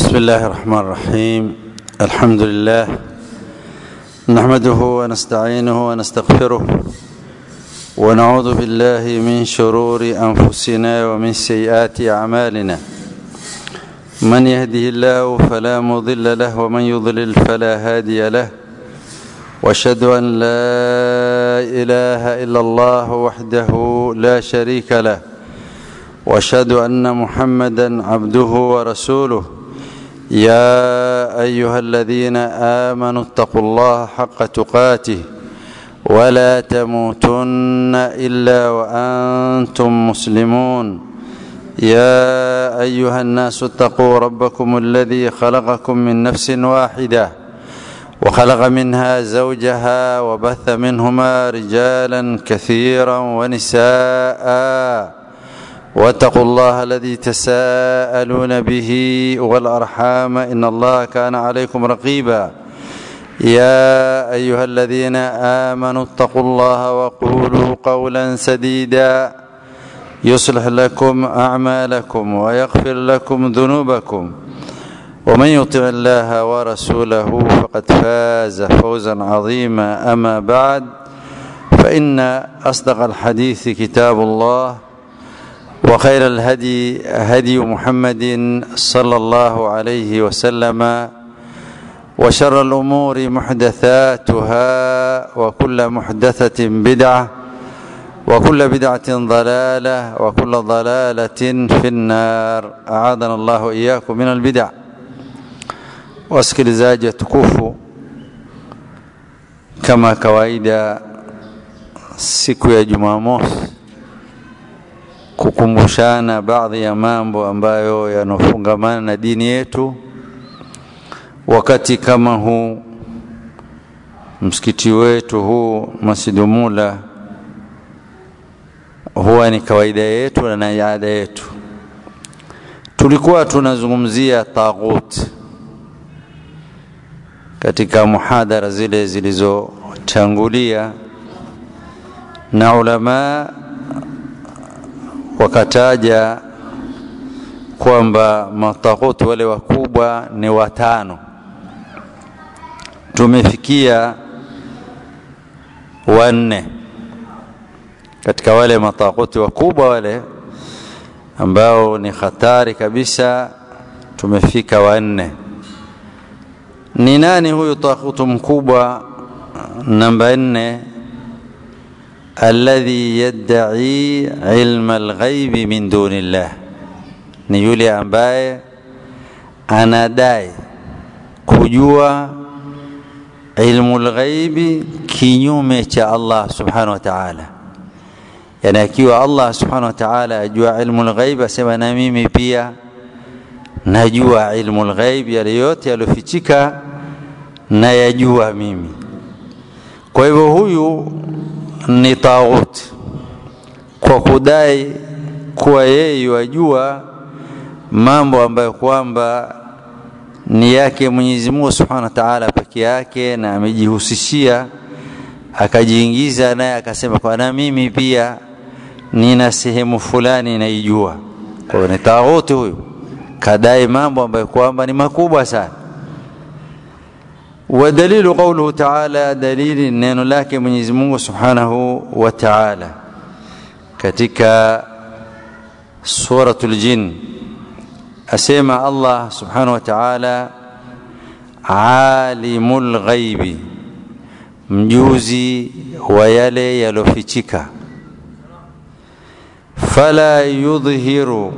بسم الله الرحمن الرحيم. الحمد لله نحمده ونستعينه ونستغفره ونعوذ بالله من شرور أنفسنا ومن سيئات أعمالنا. من يهده الله فلا مضل له ومن يضلل فلا هادي له. وأشهد أن لا إله إلا الله وحده لا شريك له. وأشهد أن محمدا عبده ورسوله. يا أيها الذين آمنوا اتقوا الله حق تقاته ولا تموتن إلا وأنتم مسلمون. يا أيها الناس اتقوا ربكم الذي خلقكم من نفس واحدة وخلق منها زوجها وبث منهما رجالا كثيرا ونساء. واتقوا الله الذي تساءلون به والأرحام إن الله كان عليكم رقيبا. يا أيها الذين آمنوا اتقوا الله وقولوا قولا سديدا يصلح لكم أعمالكم ويغفر لكم ذنوبكم. ومن يطع الله ورسوله فقد فاز فوزا عظيما. أما بعد فإن أصدق الحديث كتاب الله وخير الهدي هدي محمد صلى الله عليه وسلم وشر الأمور محدثاتها وكل محدثة بدعة وكل بدعة ضلالة وكل ضلالة في النار. أعاذنا الله وإياكم من البدع. wasikilizaji tukufu, kama kawaida siku ya Jumamosi kukumbushana baadhi ya mambo ambayo yanofungamana na dini yetu. Wakati kama huu msikiti wetu huu Masjidu Mula huwa ni kawaida yetu na ada yetu. Tulikuwa tunazungumzia taghut katika muhadhara zile zilizotangulia, na ulama wakataja kwamba mataghuti wale wakubwa ni watano. Tumefikia wanne katika wale mataghuti wakubwa wale ambao ni hatari kabisa. Tumefika wanne. Ni nani huyu taghuti mkubwa namba 4? alladhi yad'i ilma al-ghaib min dunillah, ni yule ambaye anadai kujua ilmu al-ghaib kinyume cha Allah subhanahu wa ta'ala. Yani akiwa Allah subhanahu wa ta'ala ajua ilmu al-ghaib, asema na mimi pia najua ilmu al-ghaib, yale yote yalofichika na yajua mimi. Kwa hivyo huyu ni taghut kwa kudai kuwa yeye yajua mambo ambayo kwamba ni yake Mwenyezi Mungu Subhanahu wa Ta'ala peke yake, na amejihusishia akajiingiza naye akasema kwa na mimi pia nina sehemu fulani naijua. Kwa hiyo ni taghut huyu, kadai mambo ambayo kwamba ni makubwa sana. ودليل قوله تعالى, dalili neno lake Mwenyezi Mungu Subhanahu wa Ta'ala katika suratul Jin, asema Allah Subhanahu wa Ta'ala alimul ghaibi, mjuzi wa yale yalofichika. Fala yudhihiru,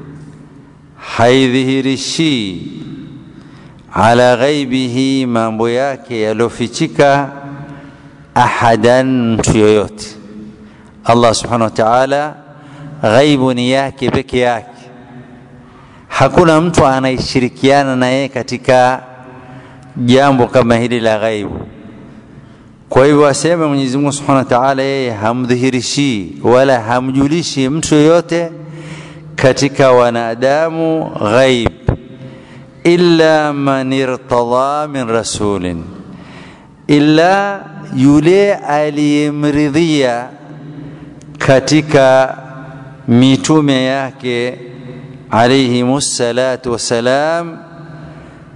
haidhihirishi ala ghaibihi, mambo yake yalofichika, ahadan, mtu yoyote. Allah subhanahu wa ta'ala ghaibu ni yake peke yake, hakuna mtu anayeshirikiana naye katika jambo kama hili la ghaibu. Kwa hivyo asema Mwenyezi Mungu subhanahu wa ta'ala yeye hamdhihirishi wala hamjulishi mtu yoyote katika wanadamu ghaib, illa man irtada min rasulin, illa yule aliyemridhia katika mitume yake alayhimus salatu wassalam,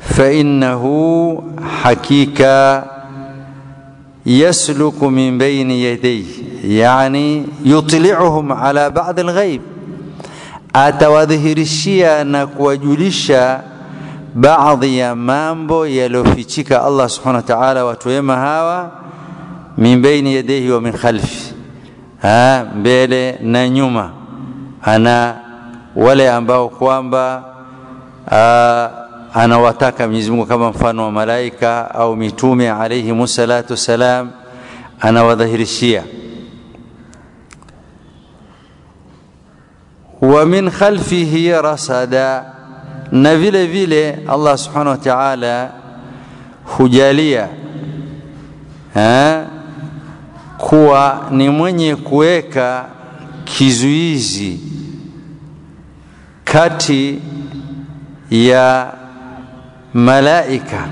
فإنه حقيقة يسلك من بين يديه يعني يطلعهم على بعض الغيب atawadhihirishia na kuwajulisha baadhi ya mambo yaliyofichika Allah subhanahu wa ta'ala watu wema hawa min baini yadihi wa min khalfi mbele na nyuma ana wale ambao kwamba anawataka Mwenyezi Mungu kama mfano wa malaika au mitume alayhi musallatu salam anawadhihirishia wa min khalfihi rasada na vile vile Allah subhanahu wa ta'ala hujalia kuwa ni mwenye kuweka kizuizi kati ya malaika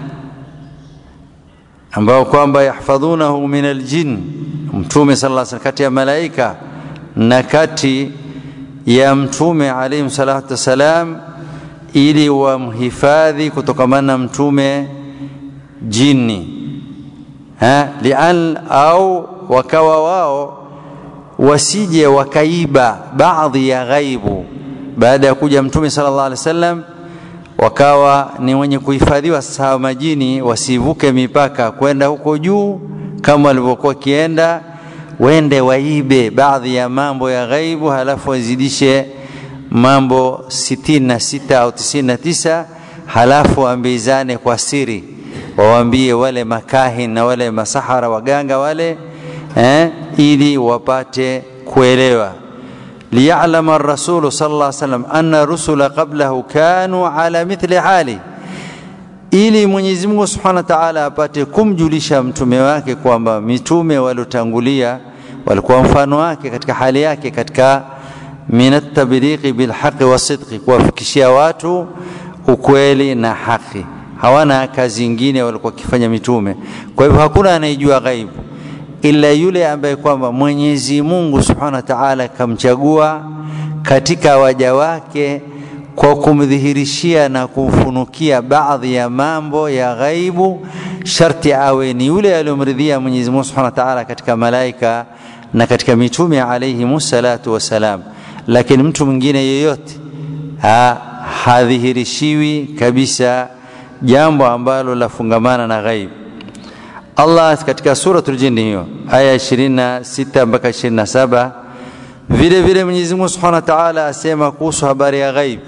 ambao kwamba yahfadhunahu min aljin mtume sallallahu alaihi wasallam kati ya malaika na kati ya mtume alayhi salatu wasalam ili wamhifadhi kutokana na mtume jini lian au wakawa wao wasije wakaiba baadhi ya ghaibu baada ya kuja mtume sallallahu alaihi wasallam wakawa ni wenye kuhifadhiwa sawa majini wasivuke mipaka kwenda huko juu kama walivyokuwa kienda wende waibe baadhi ya mambo ya ghaibu halafu wazidishe mambo 66 au 99 halafu ambizane kwa siri waambie wale makahin na wale masahara waganga wale ili wapate kuelewa liya'lama ar-rasul sallallahu alayhi wasallam anna rusula qablahu kanu ala mithli hali ili Mwenyezi Mungu Subhanahu wa Ta'ala apate kumjulisha mtume wake kwamba mitume waliotangulia walikuwa mfano wake katika hali yake katika minat tabliqi bil haqqi wasidqi kuwafikishia watu ukweli na haki hawana kazi nyingine walikuwa kifanya mitume kwa hivyo hakuna anayejua ghaibu ila yule ambaye kwamba Mwenyezi Mungu Subhanahu wa Ta'ala kamchagua katika waja wake kwa kumdhihirishia na kumfunukia baadhi ya mambo ya ghaibu sharti awe ni yule aliyomridhia Mwenyezi Mungu Subhanahu wa Ta'ala katika malaika na katika mitume alayhi musallatu wasalam lakini mtu mwingine yeyote hadhihirishiwi kabisa jambo ambalo lafungamana na ghaib Allah katika suratul jinn hiyo aya 26 mpaka 27 vile vile Mwenyezi Mungu Subhanahu wa Ta'ala asema kuhusu habari ya ghaib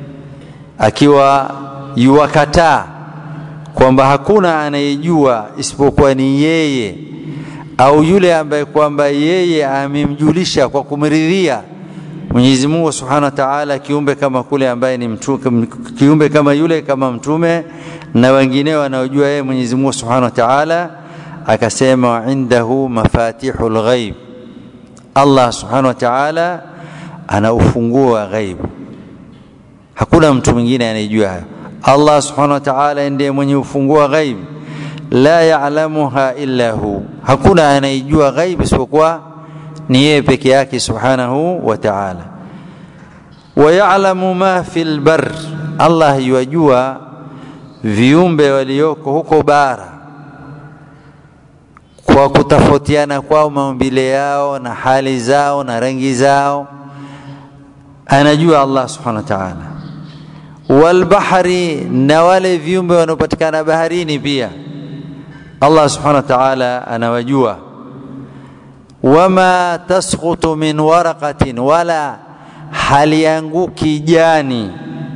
akiwa yuwakataa kwamba hakuna anayejua isipokuwa ni yeye au yule ambaye kwamba yeye amemjulisha kwa kumridhia Mwenyezi Mungu Subhanahu wa Ta'ala kiumbe kama kule ambaye ni mtume kiumbe kama yule kama mtume na wengineo wanaojua yeye Mwenyezi Mungu Subhanahu wa Ta'ala akasema indahu mafatihul ghaib Allah Subhanahu wa Ta'ala ana ufunguo wa ghaib hakuna mtu mwingine anayejua hayo Allah Subhanahu wa Ta'ala ndiye mwenye ufunguo wa ghaib la ya'lamuha illa hu hakuna anayejua ghaib isipokuwa ni yeye peke yake Subhanahu wa Ta'ala wa ya'lamu ma fil bar Allah yajua viumbe walioko huko bara kwa kutofautiana kwao maumbile yao na hali zao na rangi zao anajua Allah Subhanahu wa Ta'ala wal bahri na wale viumbe wanaopatikana baharini pia Allah Subhanahu wa Ta'ala anawajua wama tasqutu min waraqatin wala halianguki jani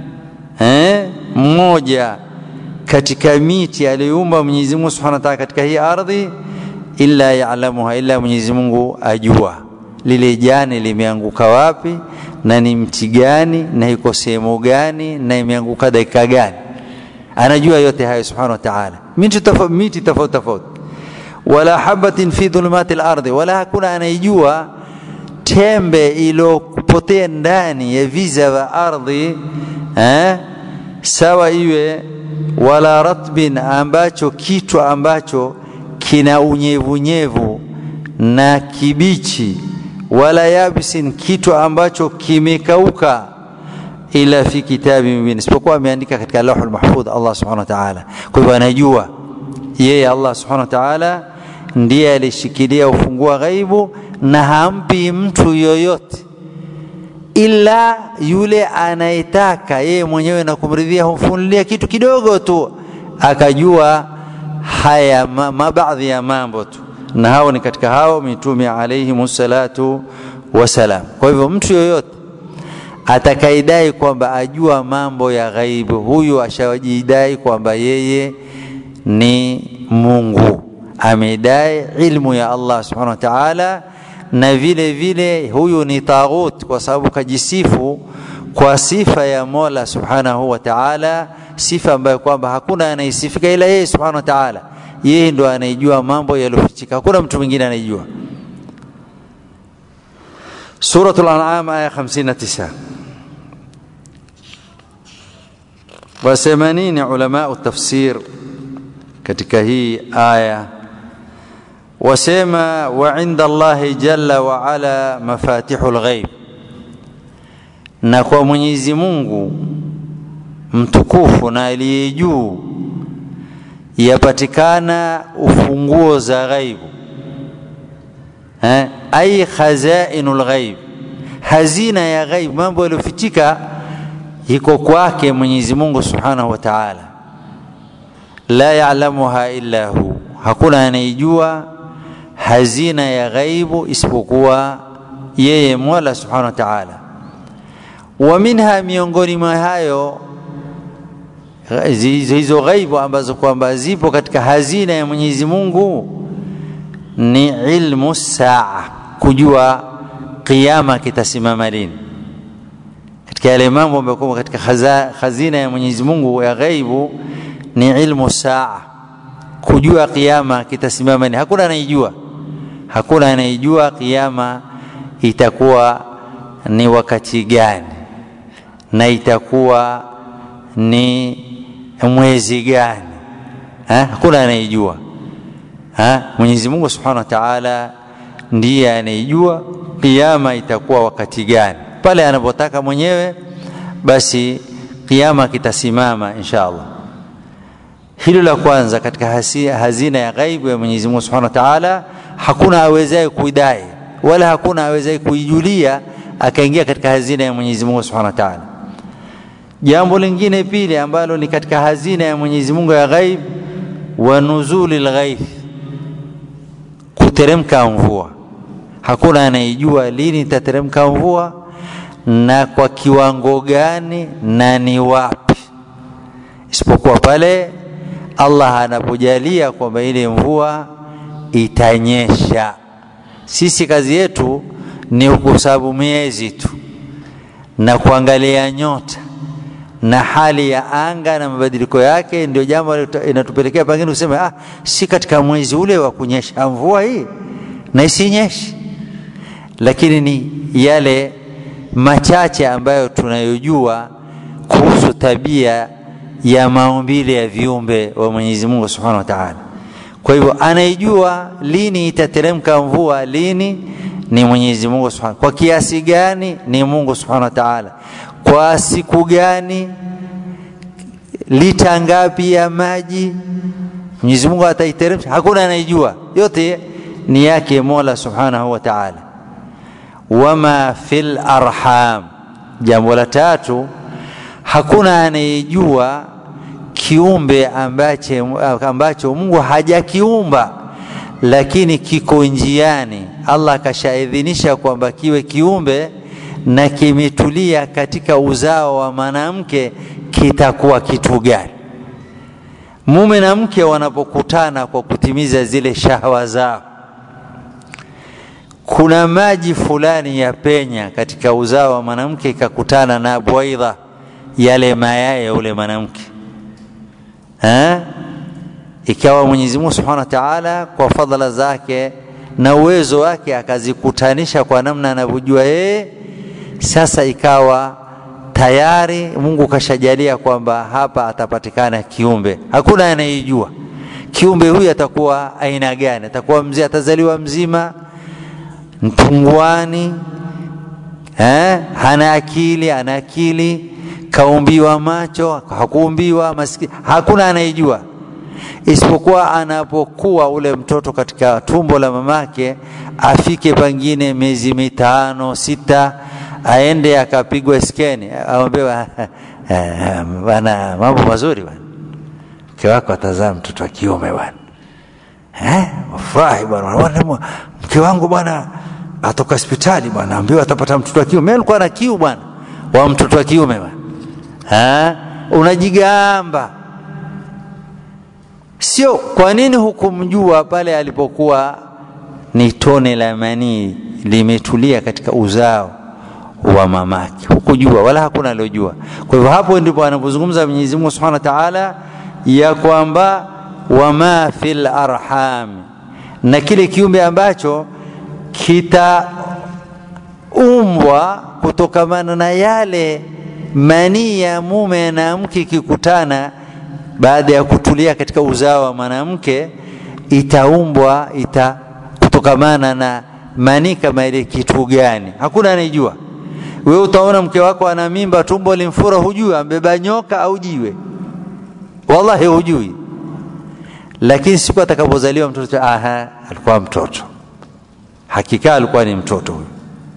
mmoja katika miti aliyoumba Mwenyezi Mungu Subhanahu wa Ta'ala katika hii ardhi illa ya'lamuha illa Mwenyezi Mungu ajua lile jani limeanguka wapi na ni mti gani na iko sehemu gani na imeanguka dakika gani anajua yote hayo Subhanahu wa Ta'ala miti tofauti wala habatin fi dhulumatil ardi wala hakuna anayejua tembe iliyopotea ndani ya viza vya ardhi sawa iwe wala ratbin ambacho kitu ambacho kina unyevunyevu na kibichi wala yabisin kitu ambacho kimekauka ila fi kitabin mubin, isipokuwa ameandika katika lauhul mahfudh Allah subhanahu wa ta'ala. Kwa hivyo anajua yeye Allah subhanahu wa ta'ala ndiye alishikilia ufungua ghaibu, na hampi mtu yoyote ila yule anayetaka yeye mwenyewe na kumridhia, humfunulia kitu kidogo tu akajua haya baadhi ya mambo tu, na hao ni katika hao mitume alayhi musallatu wasalam. Kwa hivyo mtu yoyote atakaidai kwamba ajua mambo ya ghaibu, huyu ashawajidai kwamba yeye ni Mungu, amedai ilmu ya Allah subhanahu wa ta'ala, na vile vile huyu ni taghut, kwa sababu kajisifu kwa sifa ya Mola subhanahu wa ta'ala, sifa ambayo kwamba hakuna anayesifika ila yeye subhanahu wa ta'ala. Yeye ndo anayejua mambo yaliyofichika, hakuna mtu mwingine anayejua. Suratul An'am aya 59. Wasema nini ulama utafsir katika hii aya? Wasema wa inda Allahi jalla wa ala mafatihul ghaib, na kwa Mwenyezi Mungu mtukufu na aliye juu yapatikana ufunguo za ghaibu. Ay khazainul ghaib, hazina ya ghaib, mambo yaliyofichika iko kwake Mwenyezi Mungu subhanahu wa ta'ala. La ya'lamuha illa hu, hakuna anayejua hazina ya ghaibu isipokuwa yeye Mola subhanahu wa ta'ala. Wa minha, miongoni mwa hayo hizo ghaibu ambazo kwamba zipo katika hazina ya Mwenyezi Mungu ni ilmu saa, kujua kiyama kitasimama lini. Katika yale mambo ambayo katika hazina ya Mwenyezi Mungu ya ghaibu ni ilmu saa, kujua kiyama kitasimama lini. Hakuna anayejua kiyama itakuwa ni wakati gani na itakuwa ni mwezi gani, hakuna anayejua. Mwenyezi Mungu subhanahu wa ta'ala ndiye anayejua kiyama itakuwa wakati gani. Pale anapotaka mwenyewe basi kiyama kitasimama inshallah. Hilo la kwanza katika hazina ya ghaibu ya Mwenyezi Mungu subhanahu wa ta'ala, hakuna awezaye kuidai wala hakuna awezaye kuijulia akaingia katika hazina ya Mwenyezi Mungu subhanahu wa ta'ala. Jambo lingine pili ambalo ni katika hazina ya Mwenyezi Mungu ya ghaib, wa nuzulil ghaib, kuteremka mvua. Hakuna anayejua lini itateremka mvua na kwa kiwango gani na ni wapi, isipokuwa pale Allah anapojalia kwamba ile mvua itanyesha. Sisi kazi yetu ni kuhesabu miezi tu na kuangalia nyota na hali ya anga na mabadiliko yake, ndio jambo inatupelekea pengine useme si katika mwezi ule wa kunyesha mvua hii na isinyeshe. Lakini ni yale machache ambayo tunayojua kuhusu tabia ya maumbile ya viumbe wa Mwenyezi Mungu subhanahu wa ta'ala. Kwa hivyo anayejua lini itateremka mvua lini ni Mwenyezi Mungu subhanahu. Kwa kiasi gani ni Mungu subhanahu wa ta'ala. Kwa siku gani, lita ngapi ya maji Mwenyezi Mungu ataiteremsha, hakuna anayejua. Yote ni yake Mola subhanahu wa ta'ala. Wama fil arham, jambo la tatu, hakuna anayejua kiumbe ambacho Mungu hajakiumba lakini kiko njiani. Allah kashaidhinisha kwamba kiwe kiumbe na kimetulia katika uzao wa mwanamke, kitakuwa kitu gani? Mume na mke wanapokutana kwa kutimiza zile shahwa zao, kuna maji fulani ya penya katika uzao wa mwanamke ikakutana na bwaidha, yale mayai ya ule mwanamke, ikawa Mwenyezi Mungu Subhanahu wa Ta'ala kwa fadhila zake na uwezo wake akazikutanisha kwa namna anavyojua yeye. Sasa ikawa tayari Mungu kashajalia kwamba hapa atapatikana kiumbe. Hakuna anayejua kiumbe huyu atakuwa aina gani, atakuwa mzee, atazaliwa mzima, mpungwani, hana akili, ana akili, kaumbiwa macho, hakuumbiwa masikio, hakuna anayejua isipokuwa anapokuwa ule mtoto katika tumbo la mamake, afike pengine miezi 5 6, aende akapigwa skeni, aombewa bwana mambo mazuri bwana, mke wako atazaa mtoto wa kiume bwana, wafurahi bwana, mke wangu bwana atoka hospitali bwana, ambiwa atapata mtoto wa kiume. Mimi nilikuwa na kiu bwana wa mtoto wa kiume bwana. Unajigamba. Sio kwa nini hukumjua pale alipokuwa ni tone la manii limetulia katika uzao wa mamake, hukujua wala hakuna aliyojua. Kwa hivyo hapo ndipo anapozungumza Mwenyezi Mungu Subhanahu wa Ta'ala ya kwamba wama fil arham, na kile kiumbe ambacho kitaumbwa kutokamana na yale manii ya mume na mke kikutana baada ya kutulia katika uzao wa mwanamke, itaumbwa kutokamana na manii kama ile kitu gani, hakuna anayejua. Wewe utaona mke wako ana mimba, tumbo limfura, hujui ambeba nyoka au jiwe, wallahi hujui. Lakini siku atakapozaliwa mtoto, alikuwa mtoto, hakika alikuwa ni mtoto huyo.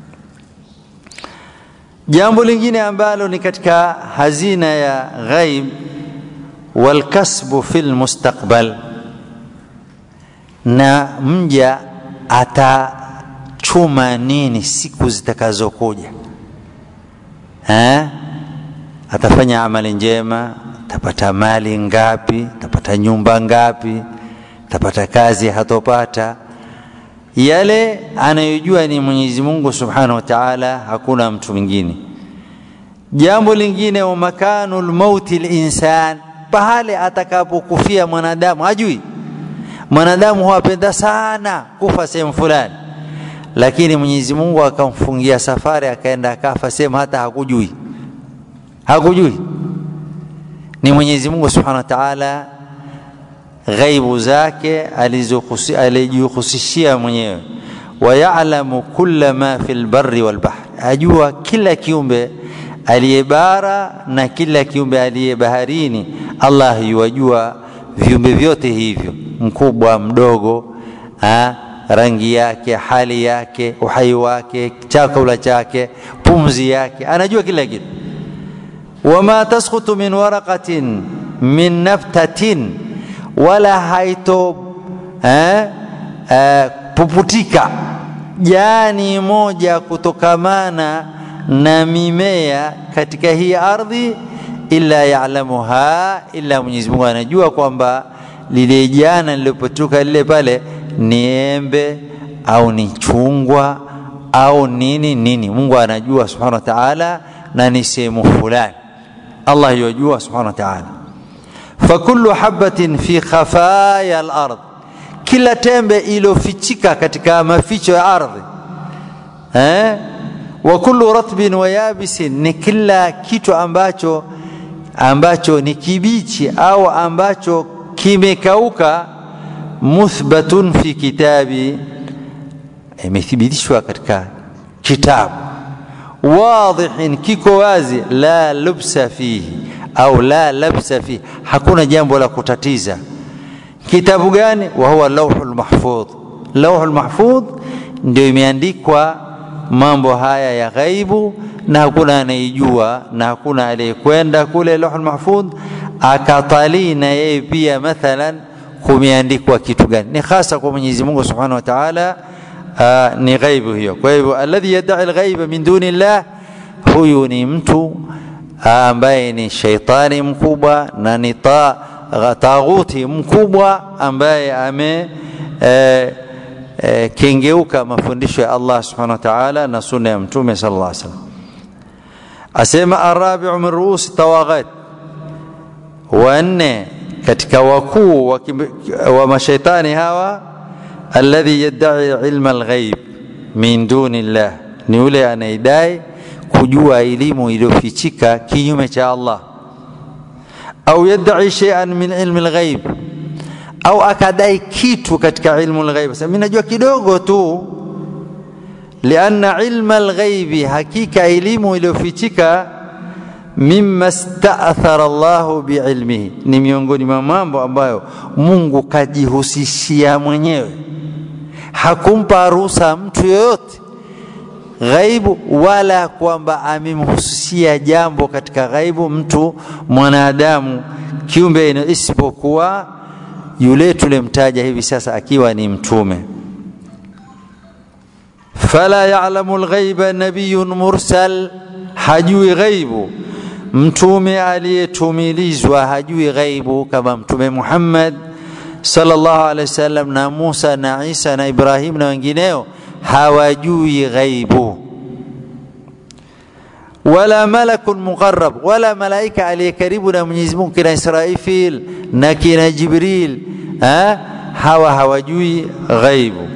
Jambo lingine ambalo ni katika hazina ya ghaib, walkasbu fil mustaqbal, na mja atachuma nini siku zitakazokuja. Atafanya amali njema, atapata mali ngapi, atapata nyumba ngapi, atapata kazi hatopata. Yale anayojua ni Mwenyezi Mungu Subhanahu wa Ta'ala, hakuna mtu mwingine. Jambo lingine, wa makanul mauti al-insan, pahali atakapokufia mwanadamu hajui. Mwanadamu huapenda sana kufa sehemu fulani, lakini Mwenyezi Mungu akamfungia safari akaenda akafa sehemu hata hakujui. Ni Mwenyezi Mungu Subhanahu wa Ta'ala ghaibu zake alizokhusishia mwenyewe. Wa ya'lamu kulla ma fil barri wal bahr, ajua kila kiumbe aliyebara na kila kiumbe aliyebaharini. Allah yajua viumbe vyote hivyo, mkubwa mdogo, rangi yake, hali yake, uhai wake, chakula chake, pumzi yake, anajua kila kitu. Wama tasqutu min waraqatin min naftatin, wala haito puputika jani moja kutokamana na mimea katika hii ardhi, illa ya'lamuha, illa Mwenyezi Mungu anajua kwamba lile jana lilipotoka lile pale ni embe au ni chungwa au nini. Mungu anajua Subhanahu wa Ta'ala, na ni sehemu fulani Allah yajua Subhanahu wa Ta'ala. Fakullu habatin fi khafaya al-ard, kila tembe iliyofichika katika maficho ya ardhi, wa kullu ratbin wa yabisin, ni kila kitu ambacho ni kibichi au ambacho kimekauka, muthbatun fi kitabi, imethibitishwa katika kitabu, wadhihin, kiko wazi, la lubsa fihi au la labsa fihi, hakuna jambo la kutatiza. Kitabu gani? Wa huwa lawhul mahfudh. Lawhul mahfudh ndio imeandikwa mambo haya ya ghaibu, na hakuna anayejua, na hakuna aliyekwenda kule lawhul mahfudh akatalii na yeye pia mathalan kumeandikwa kitu gani. Ni hasa kwa Mwenyezi Mungu Subhanahu wa Ta'ala, ni ghaibu hiyo. Kwa hivyo alladhi yad'i al-ghaiba min dunillah, huyu ni mtu ambaye ni shaitani mkubwa na ni taghuti mkubwa ambaye kengeuka mafundisho ya Allah Subhanahu wa Ta'ala na sunna ya Mtume sallallahu alaihi wasallam. Asema arabi'u min ru'us tawaghat, wanne katika wakuu wa mashaitani hawa, alladhi yad'i ilma al-ghaib min dunillah, ni yule anayedai kujua elimu iliyofichika kinyume cha Allah, au yad'i shay'an min ilmi al-ghaib, au akadai kitu katika ilmu al-ghaib. Sasa mimi najua kidogo tu, lianna ilma al-ghaib, hakika elimu iliyofichika, mimma sta'athara Allah bi'ilmihi, ni miongoni mwa mambo ambayo Mungu kajihusishia mwenyewe, hakumpa ruhusa mtu yoyote ghaibu, wala kwamba amemhususia jambo katika ghaibu mtu mwanadamu kiumbe, isipokuwa yule tulemtaja hivi sasa akiwa ni mtume. Fala ya'lamu al-ghaiba nabiyyun mursal, hajui ghaibu mtume aliyetumilizwa, hajui ghaibu kama mtume Muhammad sallallahu alaihi wasallam na Musa na Isa na Ibrahim na wengineo, hawajui ghaibu. Wala malakun muqarrab, wala malaika aliyekaribu na Mwenyezi Mungu kina Israfil na kina Jibril, hawajui ghaibu.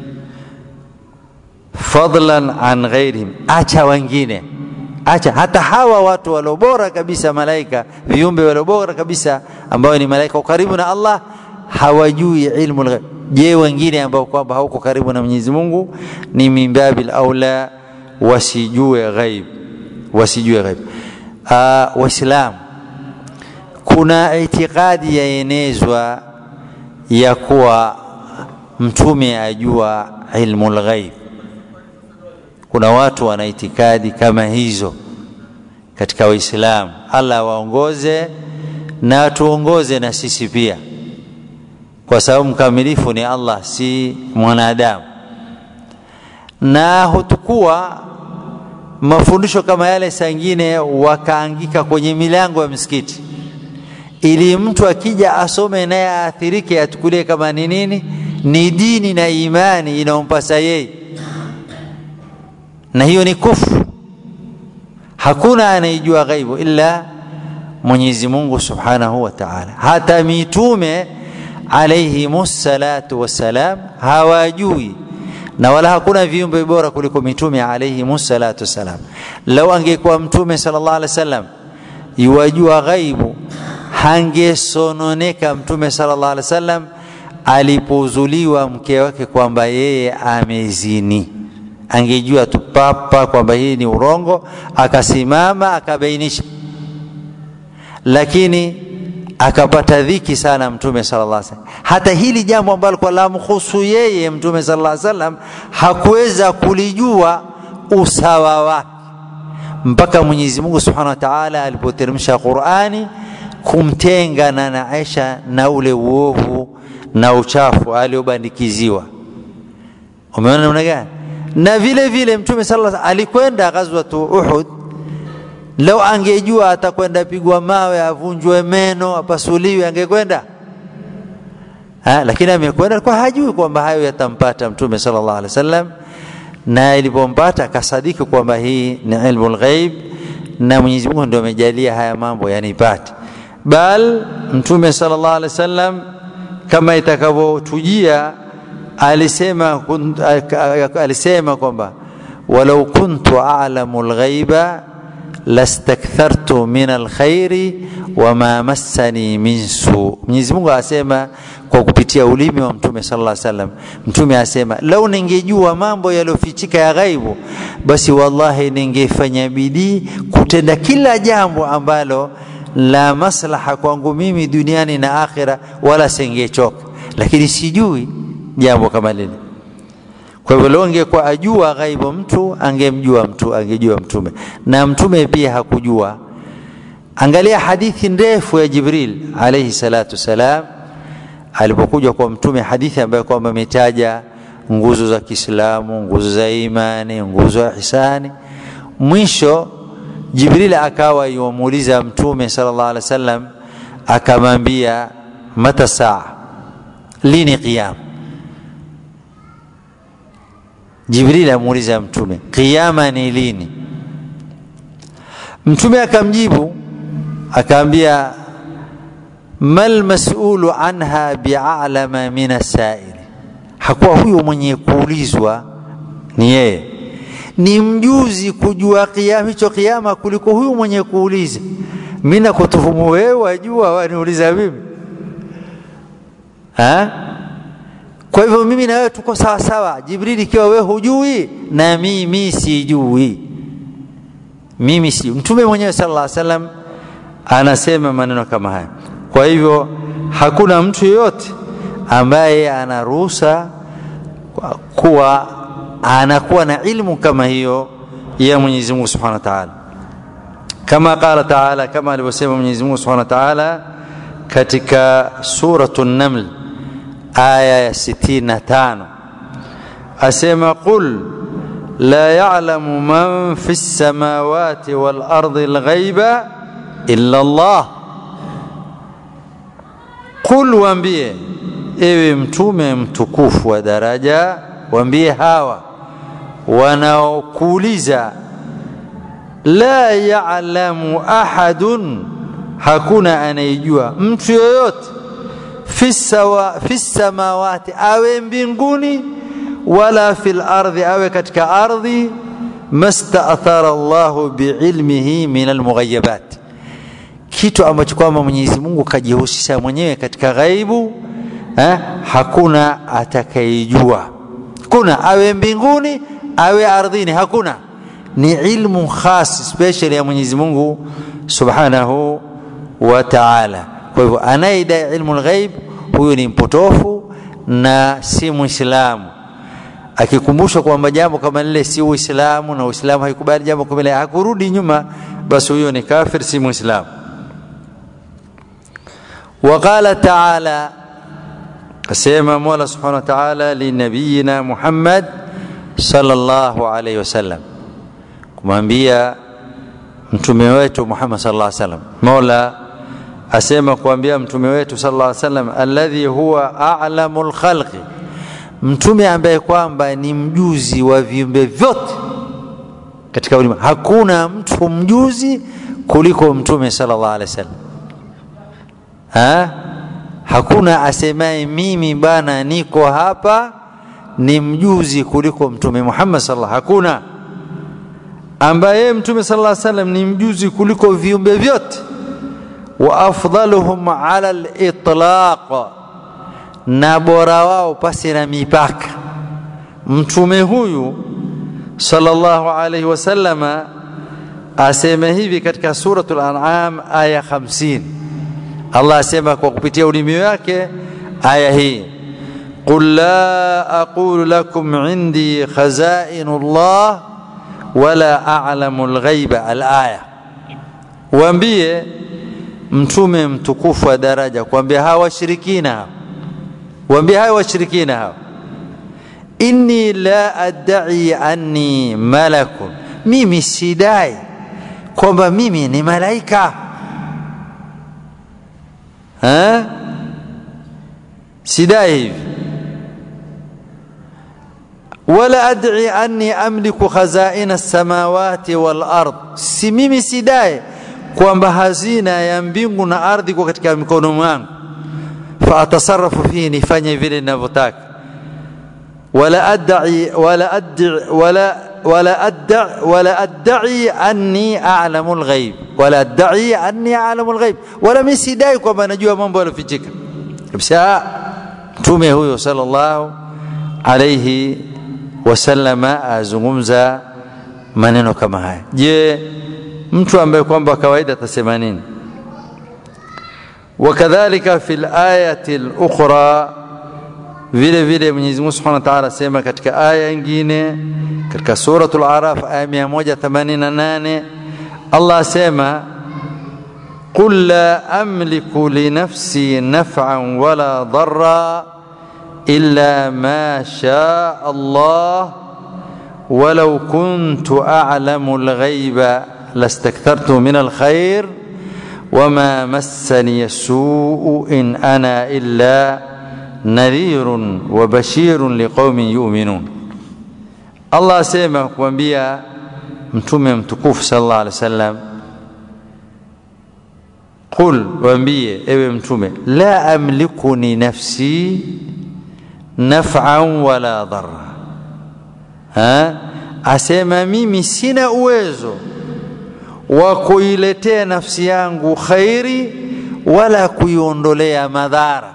Fadlan an ghairihim, acha wengine, acha hata hawa watu walobora kabisa, malaika viumbe walobora kabisa ambao ni malaika karibu na Allah, hawajui ilmu al-ghaib. Je, wengine ambao kwamba hauko karibu na Mwenyezi Mungu ni mimbabil aula wasijue ghaib, wasijue ghaib. Waislamu, kuna itikadi yaenezwa ya kuwa mtume ajua ilmu al-ghaib. Kuna watu wana itikadi kama hizo katika Uislamu. Allah waongoze na tuongoze na sisi pia, kwa sababu mkamilifu ni Allah, si mwanadamu. Na hutukua mafundisho kama yale sangine wakaangika kwenye milango ya msikiti, ili mtu akija asome naye aathirike, atukulie kama ni nini, ni dini na imani inaompasa yeye, na hiyo ni kufuru. Hakuna anayejua ghaibu illa Mwenyezi Mungu Subhanahu wa Ta'ala. Hata mitume alayhimus salatu wassalam hawajui, na wala hakuna viumbe bora kuliko mitume alayhimus salatu wassalam. Lau angekuwa mtume sallallahu alaihi wasallam yajua ghaibu, hangesononeka mtume sallallahu alaihi wasallam alipozuliwa mke wake kwamba yeye amezini. Angejua tu papa kwamba hii ni urongo, akasimama akabainisha, lakini akapata dhiki sana mtume sallallahu alaihi wasallam. Hata hili jambo ambalo kwa la mkhusu yeye mtume sallallahu alaihi wasallam hakuweza kulijua usawa wake, mpaka Mwenyezi Mungu Subhanahu wa Ta'ala alipoteremsha Qur'ani kumtenga na Aisha na ule uovu na uchafu aliobandikiziwa. Umeona namna gani? Na vile vile mtume sallallahu alaihi wasallam alikwenda ghazwatu Uhud, lau angejua atakwenda pigwa mawe, avunjwe meno, apasuliwe, angekwenda? Lakini amekwenda kwa hajui kwamba hayo yatampata mtume sallallahu alaihi wasallam, na ilipompata akasadiki kwamba hii ni ilmul ghaib, na Mwenyezi Mungu ndio amejalia haya mambo yanipate. Bal mtume sallallahu alaihi wasallam kama itakavyotujia alisema kwamba walau kuntu a'lamu al-ghaiba lastakthartu min al-khairi wama massani min su. Mwenyezi Mungu asema kwa kupitia ulimi wa mtume sallallahu alaihi wasallam. Mtume asema lau ningejua mambo yalofichika ya ghaibu, basi wallahi ningefanya bidii kutenda kila jambo ambalo la maslaha kwangu mimi duniani na akhira, wala singechoka. Lakini sijui jambo kama lile. Kwa hivyo angekuwa ajua ghaibu mtu, angejua mtume, na mtume pia hakujua. Angalia hadithi ndefu ya Jibril alayhi salatu salam alipokuja kwa mtume, hadithi ambayo kwamba imetaja nguzo za Kiislamu, nguzo za imani, nguzo ya ihsani. Mwisho Jibril akawa yuamuuliza mtume sallallahu alaihi wasallam, akamwambia mata saa, lini qiyam? Jibril amuuliza mtume kiyama ni lini? Mtume akamjibu akaambia mal mas'ulu anha bi'alama min as-sa'il. Hakuwa huyo mwenye kuulizwa ni yeye, ni mjuzi kujua kiyama, hicho kiyama kuliko huyo mwenye kuuliza. Mimi nakutuhumu wewe, wajua waniuliza mimi? Kwa hivyo mimi na wewe tuko sawa sawa. Jibril, ikiwa wewe hujui na mimi sijui, mimi si. Mtume mwenyewe sallallahu alaihi wasallam anasema maneno kama haya. Kwa hivyo hakuna mtu yeyote ambaye anaruhusa kuwa anakuwa na ilmu kama hiyo ya Mwenyezi Mungu Subhanahu wa Ta'ala. Kama qala Ta'ala, kama alivyosema Mwenyezi Mungu Subhanahu wa Ta'ala katika suratul Naml aya ya 65, asema qul la ya'lamu man fis samawati wal ardi al ghaiba illa Allah. Qul, waambie ewe mtume mtukufu wa daraja, waambie hawa wanaokuuliza, la ya'lamu ahadun, hakuna anayejua mtu yoyote, fis samawati, awe mbinguni, wala fil ardi, awe katika ardhi, masta'athara Allahu biilmihi min almughayabat, kitu ambacho kwamba Mwenyezi Mungu kajihusisha mwenyewe katika ghaibu, hakuna atakayejua. Kuna awe mbinguni awe ardhini, hakuna. Ni ilmu khas special ya Mwenyezi Mungu Subhanahu wa Ta'ala. Kwa hivyo anayedai ilmu al-ghaib huyo ni mpotofu na si Muislamu. Akikumbusha kwamba jambo kama lile si Uislamu na Uislamu haikubali jambo kama lile, hakurudi nyuma, basi huyo ni kafir, si Muislamu. وقال تعالى, asema Mola Subhanahu wa Ta'ala li nabiyina Muhammad sallallahu alayhi wasallam, kumwambia mtume wetu Muhammad sallallahu alayhi wasallam. Mola asema kuambia mtume wetu sallallahu alayhi wasallam, alladhi huwa a'lamul khalqi, mtume ambaye kwamba ni mjuzi wa viumbe vyote katika ulimwengu. Hakuna mtu mjuzi kuliko mtume sallallahu alayhi wasallam. Hakuna asemaye mimi bana niko hapa ni mjuzi kuliko mtume Muhammad sallallahu. Hakuna ambaye mtume sallallahu alaihi wasallam ni mjuzi kuliko viumbe vyote. Wa afdaluhum ala al-itlaq, na bora wao pasi na mipaka. Mtume huyu sallallahu alaihi wasallam asema hivi katika suratul An'am aya 50. Allah asema kwa kupitia ulimi wake aya hii, qul la aqulu lakum indi khazainullah wala a'lamul ghaiba, al-aya. Waambie mtume mtukufu wa daraja, kuambia hawa washirikina, waambie hawa washirikina hawa, inni la ad'i anni malakun, mimi sidai kwamba mimi ni malaika. Sidai hivi. Wala ad'i anni amliku khazaina as-samawati wal ard, si mimi sidai kwamba hazina ya mbingu na ardhi kwa katika mikono mwangu, fa atasarrafu fihi, nifanye vile ninavyotaka. wala ad'i anni a'lamul ghaib, wala ad'i anni a'lamul ghaib, wala mimi sidai kwamba najua mambo yalofichika kabisa. Mtume huyo sallallahu alayhi wasallama azungumza maneno kama haya. Je, mtu ambaye kwamba kawaida atasema nini? Wakadhalika fil ayati al-ukhra, vile vile Mwenyezi Mungu Subhanahu wa Ta'ala sema katika aya nyingine katika suratul Araf aya 188, Allah sema qul la amliku li nafsi naf'an wala darra illa ma shaa Allah walau kuntu a'lamu al-ghaiba lastakthartu min al-khair wama massani as-su'u in ana illa nadhirun wa bashirun liqaumin yu'minun. Allah asema kuambia mtume mtukufu sallallahu alaihi wasallam, qul, waambie ewe mtume, la amliku ni nafsi naf'an wala dharra. Asema mimi sina uwezo wa kuiletea nafsi yangu khairi wala kuiondolea madhara.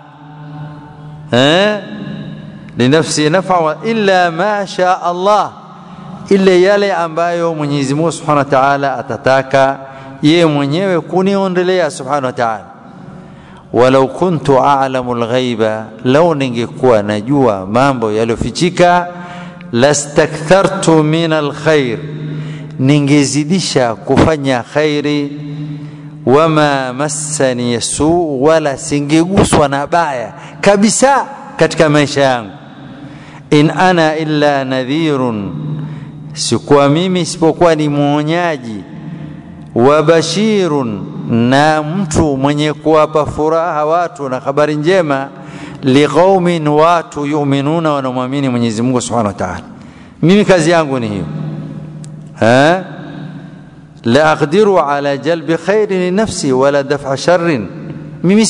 Linafsi naf'a illa ma sha Allah, ile yale ambayo Mwenyezi Mungu Subhanahu wa Ta'ala atataka yeye mwenyewe kuniondelea Subhanahu wa Ta'ala. Walau kuntu a'lamu al-ghaiba, law ningekuwa najua mambo yalofichika, lastakthartu min al-khair, ningezidisha kufanya khairi, wama massani yasu, wala singeguswa na baya kabisa katika maisha yangu. In ana illa nadhirun, sikuwa mimi isipokuwa ni muonyaji, wa bashirun, na mtu mwenye kuwapa furaha watu na habari njema, liqaumin, watu yu'minuna, wanamuamini Mwenyezi Mungu Subhanahu wa Ta'ala. Mimi kazi yangu ni hiyo. La aqdiru ala jalbi khairin li nafsi wala daf'a sharrin, mimi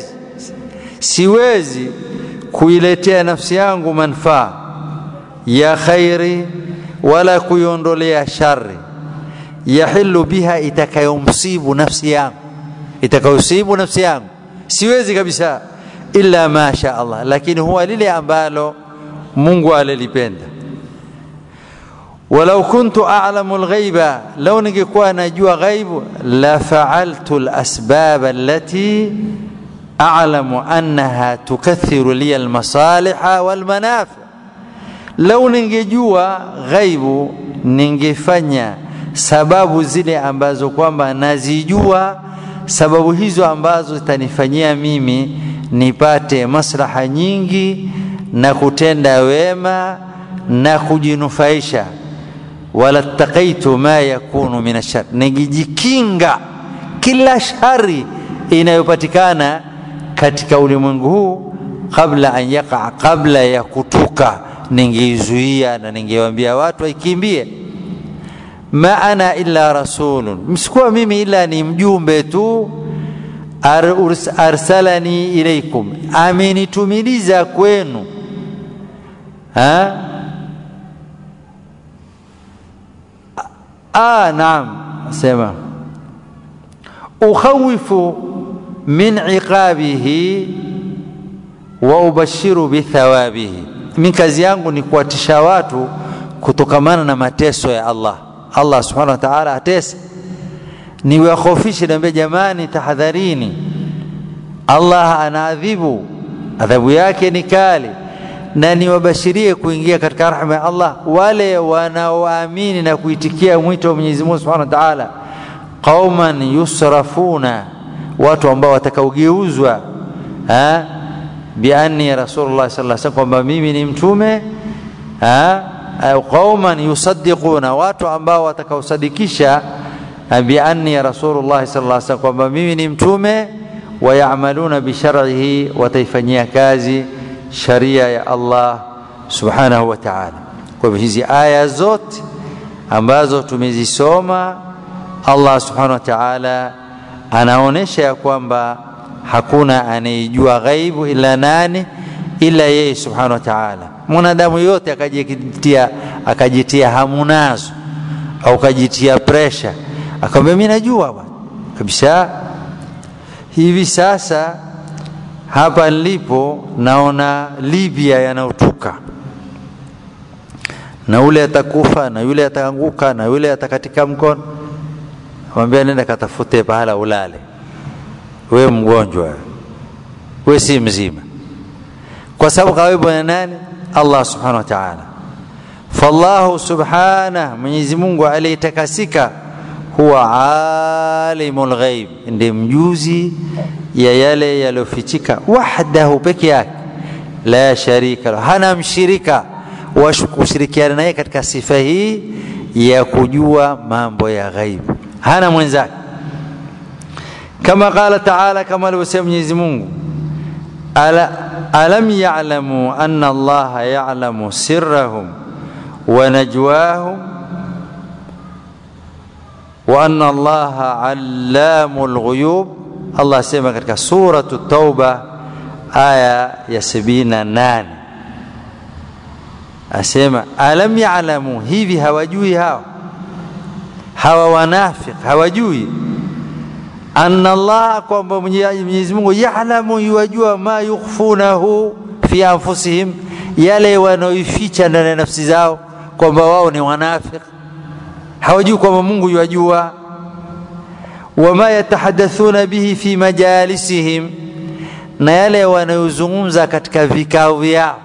siwezi kuiletea nafsi yangu manufaa ya khairi wala kuiondolea shari, yahillu biha, itakayomsibu nafsi yangu, siwezi kabisa, illa ma sha Allah, lakini huwa lile ambalo Mungu alilipenda. Walau kuntu a'lamu al-ghaiba, law ningekuwa najua ghaibu, la fa'altu al-asbab allati a'lamu annaha tukathiru li al-masaliha wal-manafi. Law ningejua ghaibu, ningefanya sababu zile ambazo kwamba nazijua, sababu hizo ambazo zitanifanyia mimi nipate maslaha nyingi na kutenda wema na kujinufaisha. Wala taqaitu ma yakunu min ash-shar, ningejikinga kila shari inayopatikana katika ulimwengu huu, kabla an yaqa, kabla ya kutuka, ningezuia na ningewaambia watu waikimbie. Ma ana illa rasulun, msikuwa mimi ila ni mjumbe tu, arsalani ilaykum, amenitumiliza kwenu. Naam, sema ukhawifu min iqabihi wa ubashiru bithawabihi, mimi kazi yangu ni kuwatisha watu kutokamana na mateso ya Allah Subhanahu wa Ta'ala atesa, ni wakhofishe, niambie jamani tahadharini, Allah anaadhibu, adhabu yake ni kali, na niwabashirie kuingia katika rahma ya Allah wale wanaoamini na kuitikia mwito wa Mwenyezi Mungu Subhanahu wa Ta'ala. Qauman yusrafuna, watu ambao watakaogeuzwa bi anni rasulullah sallallahu alaihi wasallam, kwamba mimi ni mtume. Au qauman yusaddiquna, watu ambao watakaosadikisha bi anni rasulullah sallallahu alaihi wasallam, kwamba mimi ni mtume. Wa ya'maluna bi shar'ihi, wataifanyia kazi sharia ya Allah Subhanahu wa Ta'ala. Kwa hivyo hizi aya zote ambazo tumezisoma, Allah Subhanahu wa Ta'ala anaonesha ya kwamba hakuna anayejua ghaibu ila nani? Ila yeye Subhanahu wa Ta'ala. Mwanadamu yote akajitia hamu nazo au akajitia pressure, akamwambia mimi najua bwana kabisa. Hivi sasa hapa nilipo naona Libya yanautuka, na ule atakufa, na yule ataanguka, na yule atakatika mkono. Mwambie nenda katafute pahala ulale, wewe mgonjwa, wewe si mzima, kwa sababu karibu na nani? Allah Subhanahu wa Ta'ala. Fallahu subhanahu, Mwenyezi Mungu aliyetakasika, huwa alimul ghaib, ndiye mjuzi ya yale yalofichika, wahdahu, peke yake, la sharika lahu, hana mshirika wa kushirikiana naye katika sifa hii ya kujua mambo ya ghaibu, hana mwenzake. Kama qala Ta'ala, kama alivyosema Mwenyezi Mungu, alam ya'lamu anna Allah ya'lamu sirrahum wa najwahum wa anna Allah 'allamul ghuyub. Allah asema katika suratu Tauba aya ya 78, asema alam ya'lamu, hivi hawajui hawa wanafiki hawajui, anna Allah, kwamba Mwenyezi Mungu ya'lamu, yajua, ma yukhfunahu fi anfusihim, yale wanaoificha ndani ya nafsi zao. kwamba wao ni wanafiki, hawajui kwamba Mungu yajua. Wama yatahaddathuna bihi fi majalisihim, na yale wanayozungumza katika vikao vyao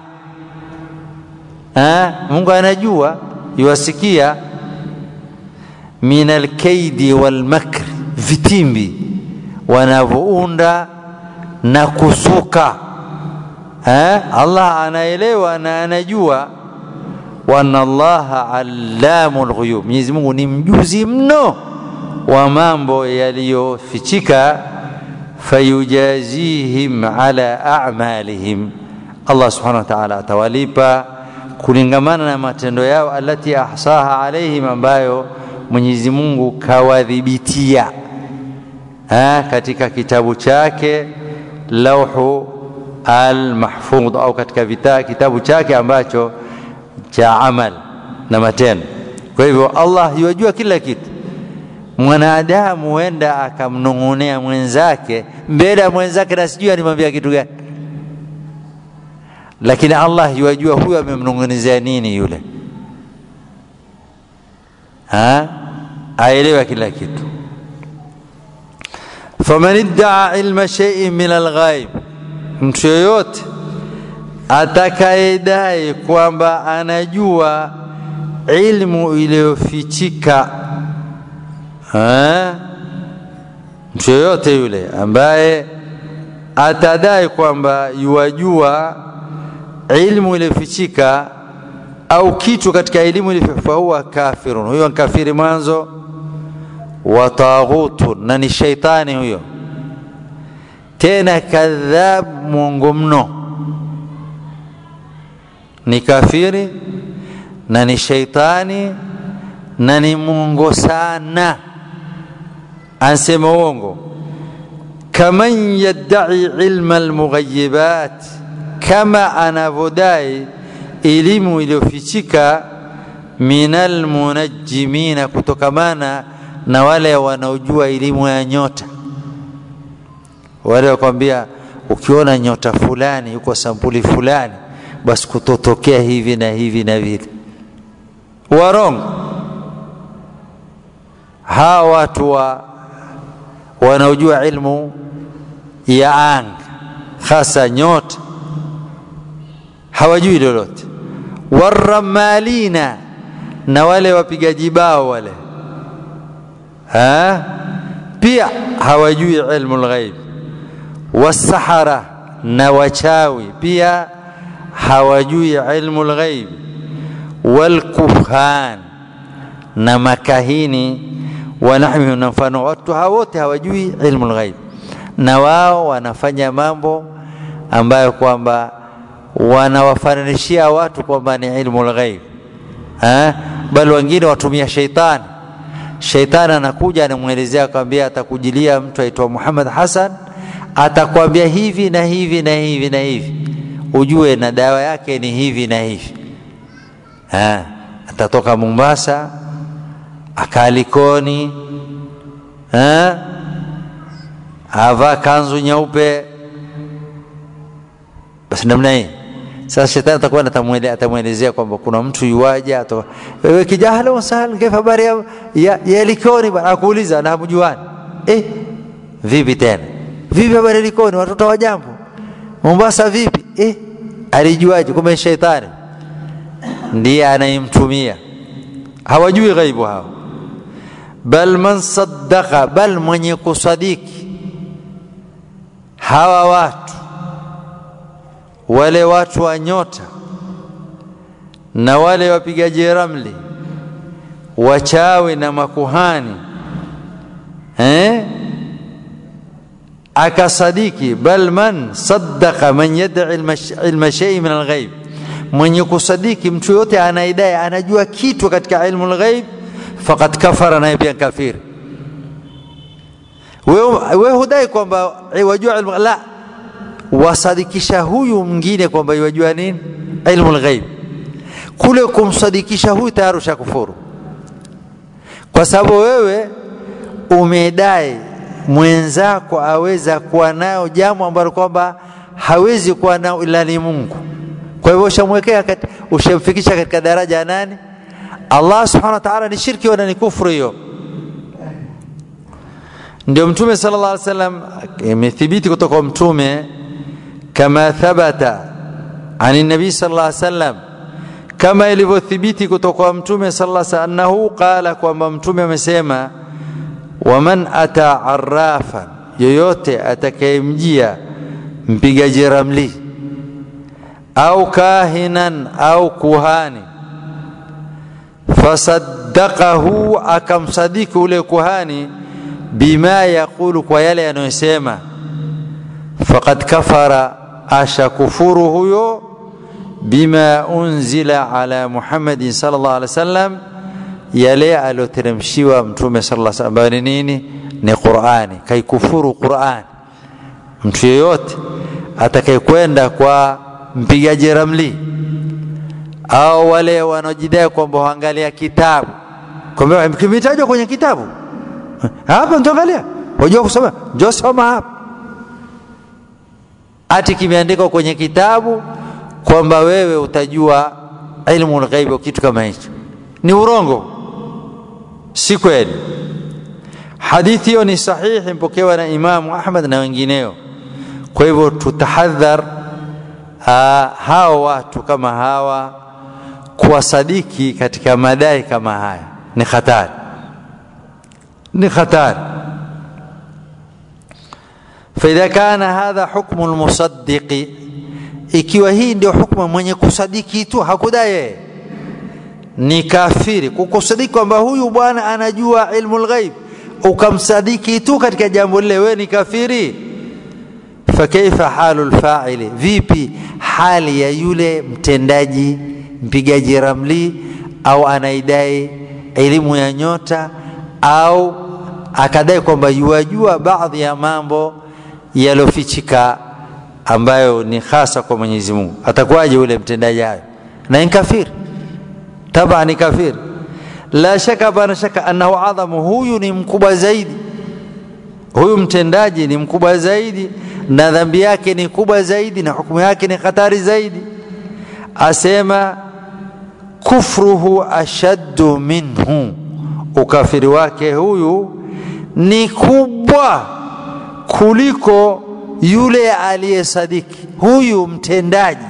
Mungu anajua, yuwasikia. Min alkaidi wal makr, vitimbi wanavounda na kusuka Allah anaelewa na anajua. Wa anna Allaha allamul ghuyub, Mwenyezi Mungu ni mjuzi mno wa mambo yaliyofichika. Fayujazihim ala a'malihim, Allah subhanahu wa ta'ala atawalipa kulingamana na matendo yao. Allati ahsaha alaihim, ambayo Mwenyezi Mungu kawadhibitia katika kitabu chake Lauhu al-Mahfudh, au katika kitabu chake ambacho cha amal na matendo. Kwa hivyo Allah yajua kila kitu. Mwanadamu huenda akamnungunea mwenzake mbele ya mwenzake na sijui animwambia kitu gani, lakini Allah yajua huyo amemnungunizia nini yule. Aelewa kila kitu. Faman idda'a ilma shay'in min al-ghaib, mtu yoyote atakayedai kwamba anajua ilmu iliyofichika, mtu yoyote yule ambaye atadai kwamba yajua ilmu iliyofichika au kitu katika elimu iliyofichika, huwa kafirun, huyo ni kafiri mwanzo. Wa taghutun, na ni shaitani huyo, tena kadhab, mwongo mno. Ni kafiri na ni shaitani na ni mwongo sana, ansema uongo. Kaman yadda'i ilma almughayibat, kama anavodai elimu iliyofichika. Minal munajjimina, kutokamana na wale wanaojua elimu ya nyota. Wale wakwambia ukiona nyota fulani yuko sampuli fulani, basi kutotokea hivi na hivi na vile. Warongo hawa watu wanaojua ilmu ya anga, hasa nyota, hawajui lolote. Waramalina, na wale wapigaji bao wale pia hawajui ilmu al-ghaib. Wasahara, na wachawi pia hawajui ilmu al-ghaib. Walkuhan, na makahini, wanahmihu, na mfano watu wote hawajui ilmu al-ghaib, na wao wanafanya mambo ambayo kwamba wanawafananishia watu kwamba ni ilmu al-ghaib. Bali wengine watumia shaitani. Shaitani anakuja anamuelezea, akwambia atakujilia mtu aitwa Muhammad Hassan, atakwambia hivi na hivi na hivi na hivi, ujue na dawa yake ni hivi na hivi. Atatoka Mombasa akalikoni, avaa kanzu nyeupe, basi namna hii. Sasa shetani atakuwa atamuelezea kwamba kuna mtu yuaje, wewe kijahalo wasal, kaifa habari ya Likoni, bana akuuliza na hamjuani. Vipi tena? Vipi habari Likoni, watoto wa jambo? Mombasa vipi? Alijuaje? Kumbe shetani ndiye anayemtumia. Hawajui ghaibu hao. Bal man saddaqa, bal mwenye kusadiki hawa watu, wale watu wa nyota na wale wapigaji ramli, wachawi na makuhani, akasadiki. Bal man saddaqa man yad'i ilma shay'in min al-ghaib, mwenye kusadiki mtu yote anaidai anajua kitu katika ilmu al-ghaib, faqad kafara, na pia kafir. Wewe hudai kwamba wajua ilmu, la, wasadikisha huyu mwingine kwamba yajua nini ilmu al-ghaib, kule kumsadikisha huyu tayari ushakufuru, kwa sababu wewe umedai mwenzako aweza kuwa nao jambo ambalo kwamba hawezi kuwa nao ila ni Mungu. Kwa hivyo ushamwekea ushamfikisha katika daraja nani? Allah subhanahu wa ta'ala ni shirki wala ni kufru hiyo? Ndio Mtume sallallahu alaihi wasallam imethibiti kutoka kwa Mtume kama thabata ani nabii sallallahu alaihi wasallam, kama ilivyothibiti kutoka kwa Mtume sallallahu alaihi wasallam annahu qala, kwamba Mtume amesema waman ata arrafan, yoyote atakayemjia mpigaji ramli au kahinan au kuhani, fasaddaqahu, akamsadiki ule kuhani bima yaqulu, kwa yale yanayosema, faqad kafara, ashakufuru huyo bima unzila ala Muhammadin sallallahu alaihi wasallam, yale aloteremshiwa Mtume sallallahu alaihi wasallam. Ni nini? Ni Qur'ani. Kaikufuru Qur'ani. Mtu yeyote atakayekwenda kwa mpigaji ramli au wale wanaojidai kwamba waangalia kitabu, kwamba kimetajwa kwenye kitabu hapa, mtaangalia, unajua kusoma, njoo soma hapa, ati kimeandikwa kwenye kitabu kwamba wewe utajua ilmu al-ghaib, kitu kama hicho ni urongo, si kweli. Hadithi hiyo ni sahihi, mpokewa na Imam Ahmad na wengineo. Kwa hivyo tutahadhar hao watu kama hawa kuwasadiki katika madai kama haya, ni hatari, ni hatari. فإذا كان هذا حكم المصدق, ikiwa hii ndio hukumu mwenye kusadiki tu hakudai, ni kafiri. Kukusadiki kwamba huyu bwana anajua ilmu al-ghaib, ukamsadiki tu katika jambo lile, wewe ni kafiri. Fakaifa halul fa'ili, vipi hali ya yule mtendaji, mpigaji ramli au anaidai elimu ya nyota, au akadai kwamba yajua baadhi ya mambo yalofichika ambayo ni hasa kwa Mwenyezi Mungu? Atakuwaje yule mtendaji hayo? Na ni kafiri, taba ni kafiri. La shaka bana shaka annahu adhamu, huyu ni mkubwa zaidi, huyu mtendaji ni mkubwa zaidi, na dhambi yake ni kubwa zaidi, na hukumu yake ni hatari zaidi. Asema kufruhu ashaddu minhu, ukafiri wake huyu ni kubwa kuliko yule aliyesadiki. Huyu mtendaji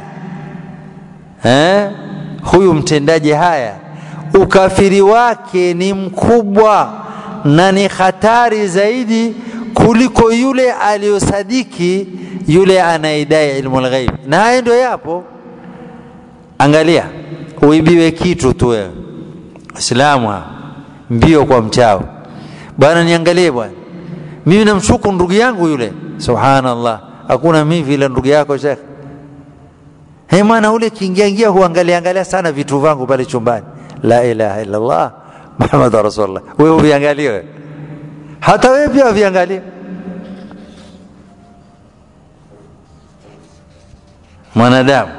huyu mtendaji, haya ukafiri wake ni mkubwa na ni hatari zaidi kuliko yule aliyosadiki, yule anaidai ilmu al-ghaib. Na haya ndio yapo. Angalia, uibiwe kitu tu wewe, Islamu mbio kwa mchao, bwana niangalie bwana, mimi namshuku ndugu yangu yule, subhanallah, hakuna mimi vile ndugu yako Sheikh. Maana ule kiingia huangalia sana vitu vangu pale chumbani, la ilaha illa Allah Muhammad rasulullah, wewe uviangalie, hata wewe pia uviangalie. Mwanadamu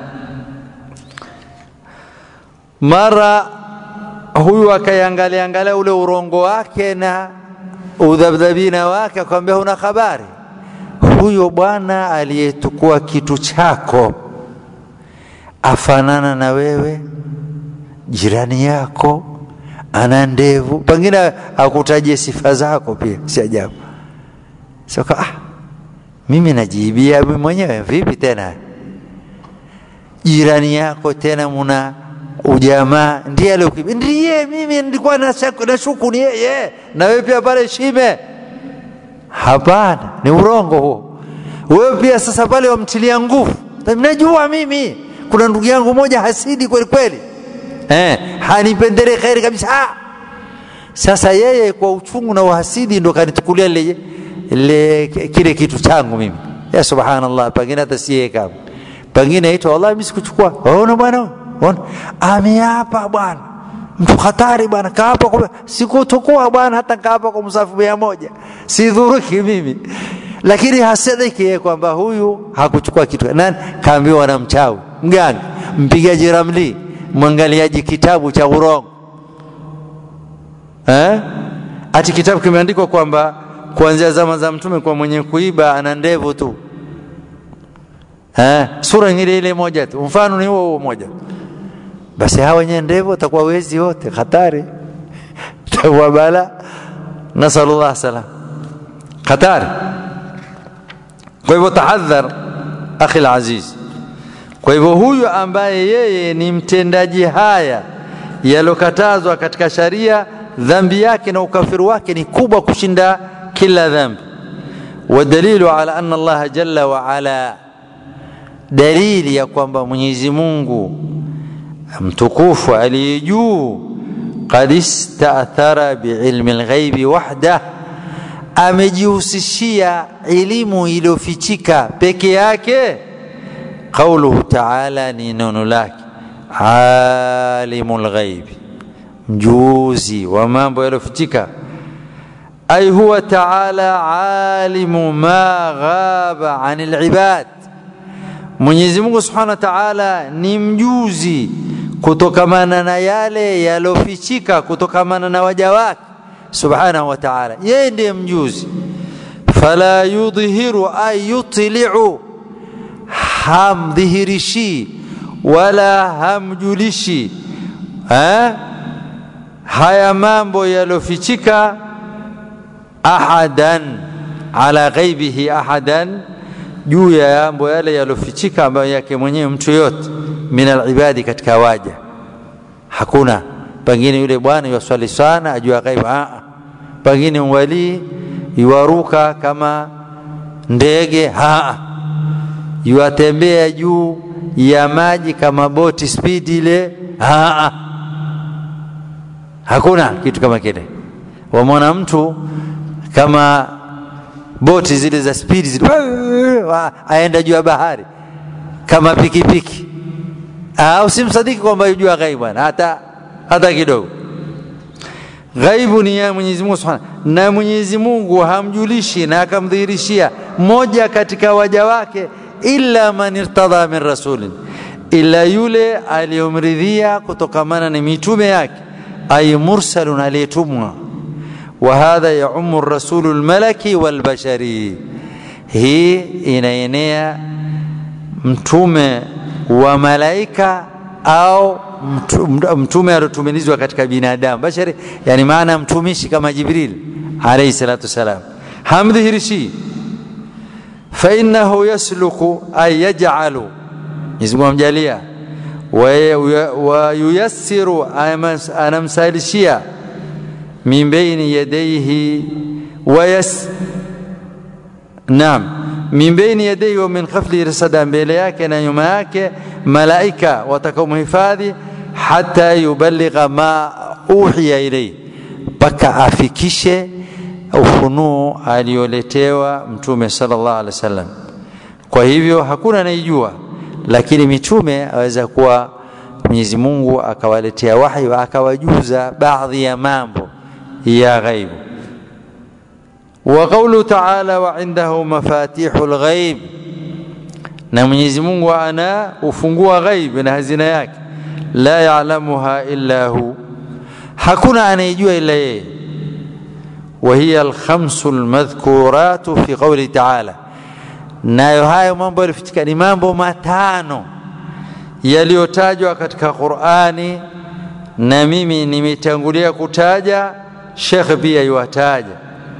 mara huyu akaangalia ule urongo wake na udhabdhabina wake, akamwambia una habari, huyo bwana aliyetukua kitu chako afanana na wewe, jirani yako, ana ndevu, pengine akutajie sifa zako pia, si ajabu. Sasa mimi najiibia mimi mwenyewe, vipi tena jirani yako tena muna ujamaa, ndiye aliyokibia, ndiye mimi nilikuwa nashuku ni yeye, na wewe pia pale shime. Hapana, ni urongo huo. Wewe pia sasa pale wamtilia nguvu, najua mimi kuna ndugu yangu moja hasidi kweli kweli, hanipendele khairi kabisa. Sasa yeye kwa uchungu na uhasidi ndo kanitukulia kile kitu changu mimi. Ya subhanallah, pengine hata siye kama, pengine ito wallahi mimi sikuchukua. Ona bwana, ona ameapa bwana, mtu hatari bwana, kaapa kwa sikutokoa bwana, hata kaapa kwa msafu 100, sidhuruki mimi. Lakini hasadiki kwamba huyu hakuchukua kitu. Nani kaambiwa na mchawi, mganga, mpigaji ramli, mwangaliaji kitabu cha urongo. Ati kitabu kimeandikwa kwamba kuanzia zama za Mtume kwa mwenye kuiba ana ndevu tu. Sura ile moja tu, mfano ni huo moja. basi hawa wenye ndevu watakuwa wezi wote, hatari. Tawa bala, nasallallahu salam, hatari. Kwa hivyo tahadhar akhi alaziz. Kwa hivyo huyu ambaye yeye ni mtendaji haya yalokatazwa katika sharia, dhambi yake na ukafiru wake ni kubwa kushinda kila dhambi. Wadalilu ala anna Allah jalla wa ala, dalili ya kwamba Mwenyezi Mungu mtukufu aliyejuu qad ista'thara bi'ilmi al-ghaibi wahda, amejihusishia elimu iliyofichika peke yake. Qauluhu ta'ala, ni neno lake alimul ghaibi, mjuzi wa mambo yaliyofichika. Ay huwa ta'ala alimu ma ghaba 'anil ibad, Mwenyezi Mungu Subhanahu wa Ta'ala ni mjuzi kutokamana na yale yalofichika kutokamana na waja wake Subhanahu wa Ta'ala. Yeye ndiye mjuzi. Fala yudhihiru ay yutli'u, hamdhihirishi wala hamjulishi haya mambo yalofichika, ahadan ala ghaibihi, ahadan juu ya mambo yale yalofichika ambayo yake mwenyewe mtu yote minal ibadi, katika waja. Hakuna pengine yule bwana yuswali sana ajua ghaibu, pengine wali yuaruka kama ndege, yuatembea juu ya maji kama boti speed ile, hakuna kitu kama kile. Wamwona mtu kama boti zile za speed zile aenda juu ya bahari kama pikipiki, usimsadiki kwamba yujua ghaibu hata kidogo. Ghaibu ni ya Mwenyezi Mungu Subhanahu, na Mwenyezi Mungu hamjulishi na akamdhihirishia moja katika waja wake illa man irtada min rasulin, illa yule aliyomridhia kutokamana na mitume yake, ay mursalun, aliyetumwa. Wa hadha yaumu ar-rasulul malaki wal bashari, hii inaenea mtume wa malaika au mtume aliyotumilizwa katika binadamu bashari, yani maana mtumishi kama Jibril alayhi salatu wasalam, hamdhihirishi. Fa innahu yasluku ay yaj'alu, izmumjalia wa yuyassiru, anamsalishia min baini yadayhi min baini yadayhi wa min khafli rasada, mbele yake na nyuma yake malaika watakamhifadhi, hata yuballigha ma uhiya ilayhi, mpaka afikishe ufunuo alioletewa mtume sallallahu alaihi wasallam. Kwa hivyo hakuna anayejua, lakini mitume aweza kuwa Mwenyezi Mungu akawaletea wahi wa akawajuza baadhi ya mambo ya ghaibu. Wa qawlu ta'ala wa 'indahu mafatihul ghaib, na Mwenyezi Mungu ana ufungua ghaib na hazina yake, la ya'lamuha illa hu, hakuna anayejua ila yeye. Wa hiya al-khamsul madhkuratu fi qawli ta'ala, nayo hayo mambo yalifichika ni mambo matano yaliyotajwa katika Qur'ani, na mimi nimetangulia kutaja, Sheikh pia yuataja.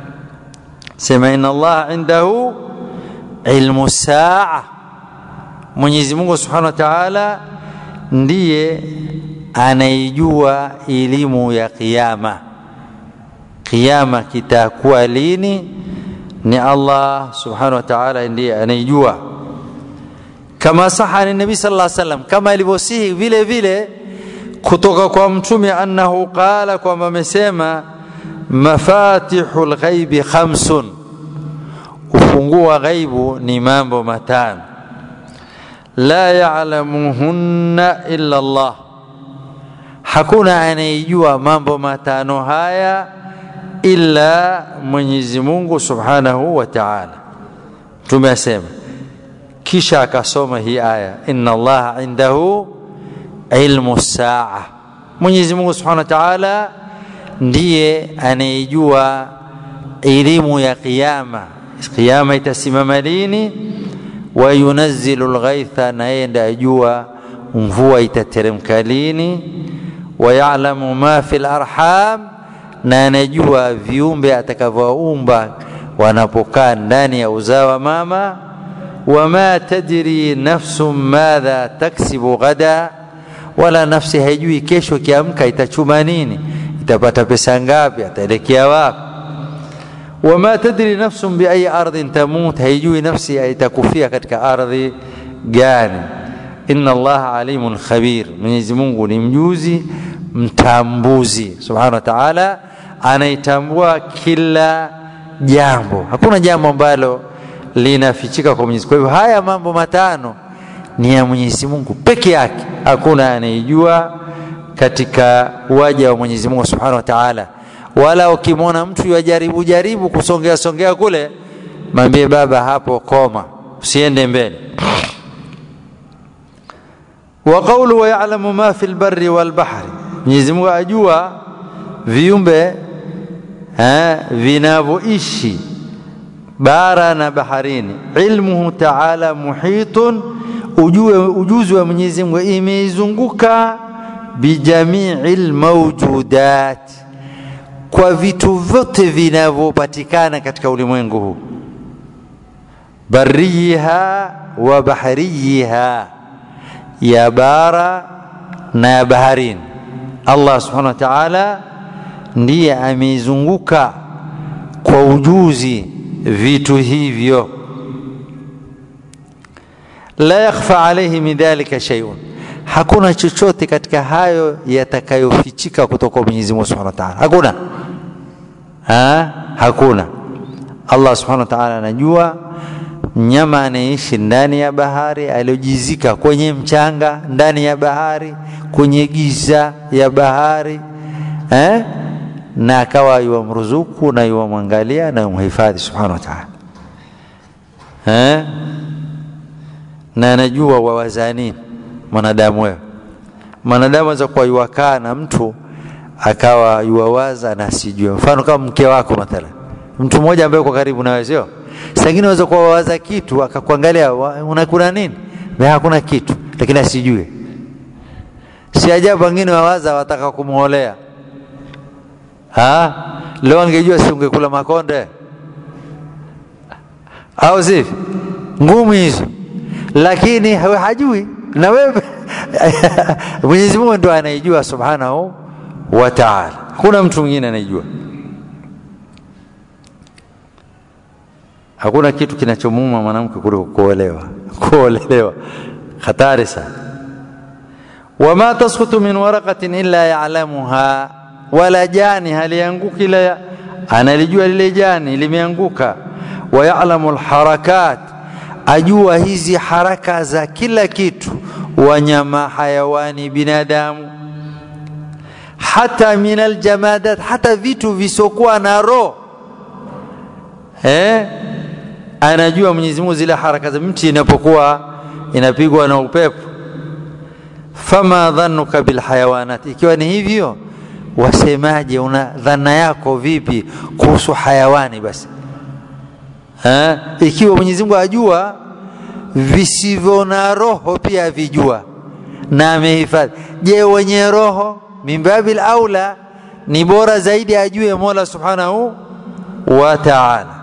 Sema inna Allah indahu ilmu saa, Mwenyezi Mungu Subhanahu wa Ta'ala ndiye anayejua elimu ya kiyama. Kiyama kitakuwa lini ni Allah Subhanahu wa Ta'ala ndiye anayejua. Kama sahani Nabii sallallahu alaihi wasallam, kama ilivyosihi vile vile kutoka kwa mtume, annahu qala, kwamba amesema mafatihul ghaibi khamsun, ufunguo wa ghaibu ni mambo matano, la ya'lamuhunna illa Allah, hakuna anayejua mambo matano haya illa Mwenyezi Mungu Subhanahu wa Ta'ala. Mtume asema, kisha akasoma hii aya, inna Allah indahu ilmu saa, Mwenyezi Mungu Subhanahu wa Ta'ala ndiye anayejua elimu ya kiyama, kiyama itasimama lini, wa yunazzilu al-ghaitha, na yeye ndiye ajua mvua itateremka lini, wa ya'lamu ma fil arham, na anajua viumbe atakavyoumba wanapokaa ndani ya uzao wa mama. Wama tadri nafsun madha taksibu ghada, wala nafsi haijui kesho kiamka itachuma nini, itapata pesa ngapi, ataelekea wapi. Wama tadri nafsun bi ayi ardhin tamut, haijui nafsi itakufia katika ardhi gani. Inna Allah alimun khabir, Mwenyezi Mungu ni mjuzi mtambuzi subhanahu wa ta'ala, anaitambua kila jambo, hakuna jambo ambalo linafichika kwa Mwenyezi. Kwa hivyo haya mambo matano ni ya Mwenyezi Mungu peke yake, hakuna anayejua katika waja wa Mwenyezi Mungu subhanahu wa ta'ala. Wala ukimwona mtu yajaribu kusongea kule, mwambie baba, hapo koma, usiende mbele. Wa qawlu wa ya'lamu ma fil barri wal bahri, Mwenyezi Mungu ajua viumbe vinavyoishi bara na baharini. Ilmuhu ta'ala muhitun, ujuzi wa Mwenyezi Mungu imezunguka bijami'il mawjudat, kwa vitu vyote vinavyopatikana katika ulimwengu huu, barriha wa bahriha, ya bara na ya baharini. Allah subhanahu wa ta'ala ndiye amezunguka kwa ujuzi vitu hivyo. La yakhfa alayhi min dhalika shay'un, hakuna chochote katika hayo yatakayofichika kutoka kwa Mwenyezi Mungu subhanahu wa ta'ala, hakuna. Allah subhanahu wa ta'ala anajua mnyama anaishi ndani ya bahari, aliojizika kwenye mchanga ndani ya bahari, kwenye giza ya bahari, na akawa yuamruzuku na yuamwangalia na yumhifadhi subhanahu wa ta'ala. Na anajua wawazani mwanadamu. Wewe mwanadamu za kwa yuwakaa na mtu akawa yuwawaza na sijue. Mfano kama mke wako mathalan, mtu mmoja ambaye uko karibu na wewe, sio sangine unaweza kuwaza kitu akakuangalia, unakuna nini, na hakuna kitu lakini asijue. Si ajabu wengine wawaza wataka kumuolea. Leo angejua si ungekula makonde au zivi ngumu hizo, lakini hajui. Na wewe Mwenyezi Mungu ndo anayejua subhanahu wa ta'ala, hakuna mtu mwingine anayejua. Hakuna kitu kinachomuuma mwanamke kuliko kuolelewa, hatari sana. Wama tasqutu min waraqatin illa ya'lamuha, wala jani halianguki ila analijua lile jani limeanguka. Wa ya'lamu alharakat, ajua hizi haraka za kila kitu, wanyama, hayawani, binadamu. Hata min aljamadat, hata vitu visokuwa na roho anajua Mwenyezi Mungu zile haraka za mti inapokuwa inapigwa na upepo. Fama dhannuka bil hayawanat, ikiwa ni hivyo wasemaje, una dhana yako vipi kuhusu hayawani? Basi ikiwa Mwenyezi Mungu ajua visivyo na roho pia vijua na amehifadhi, je wenye roho mimbabil aula ni bora zaidi ajue Mola subhanahu wa ta'ala.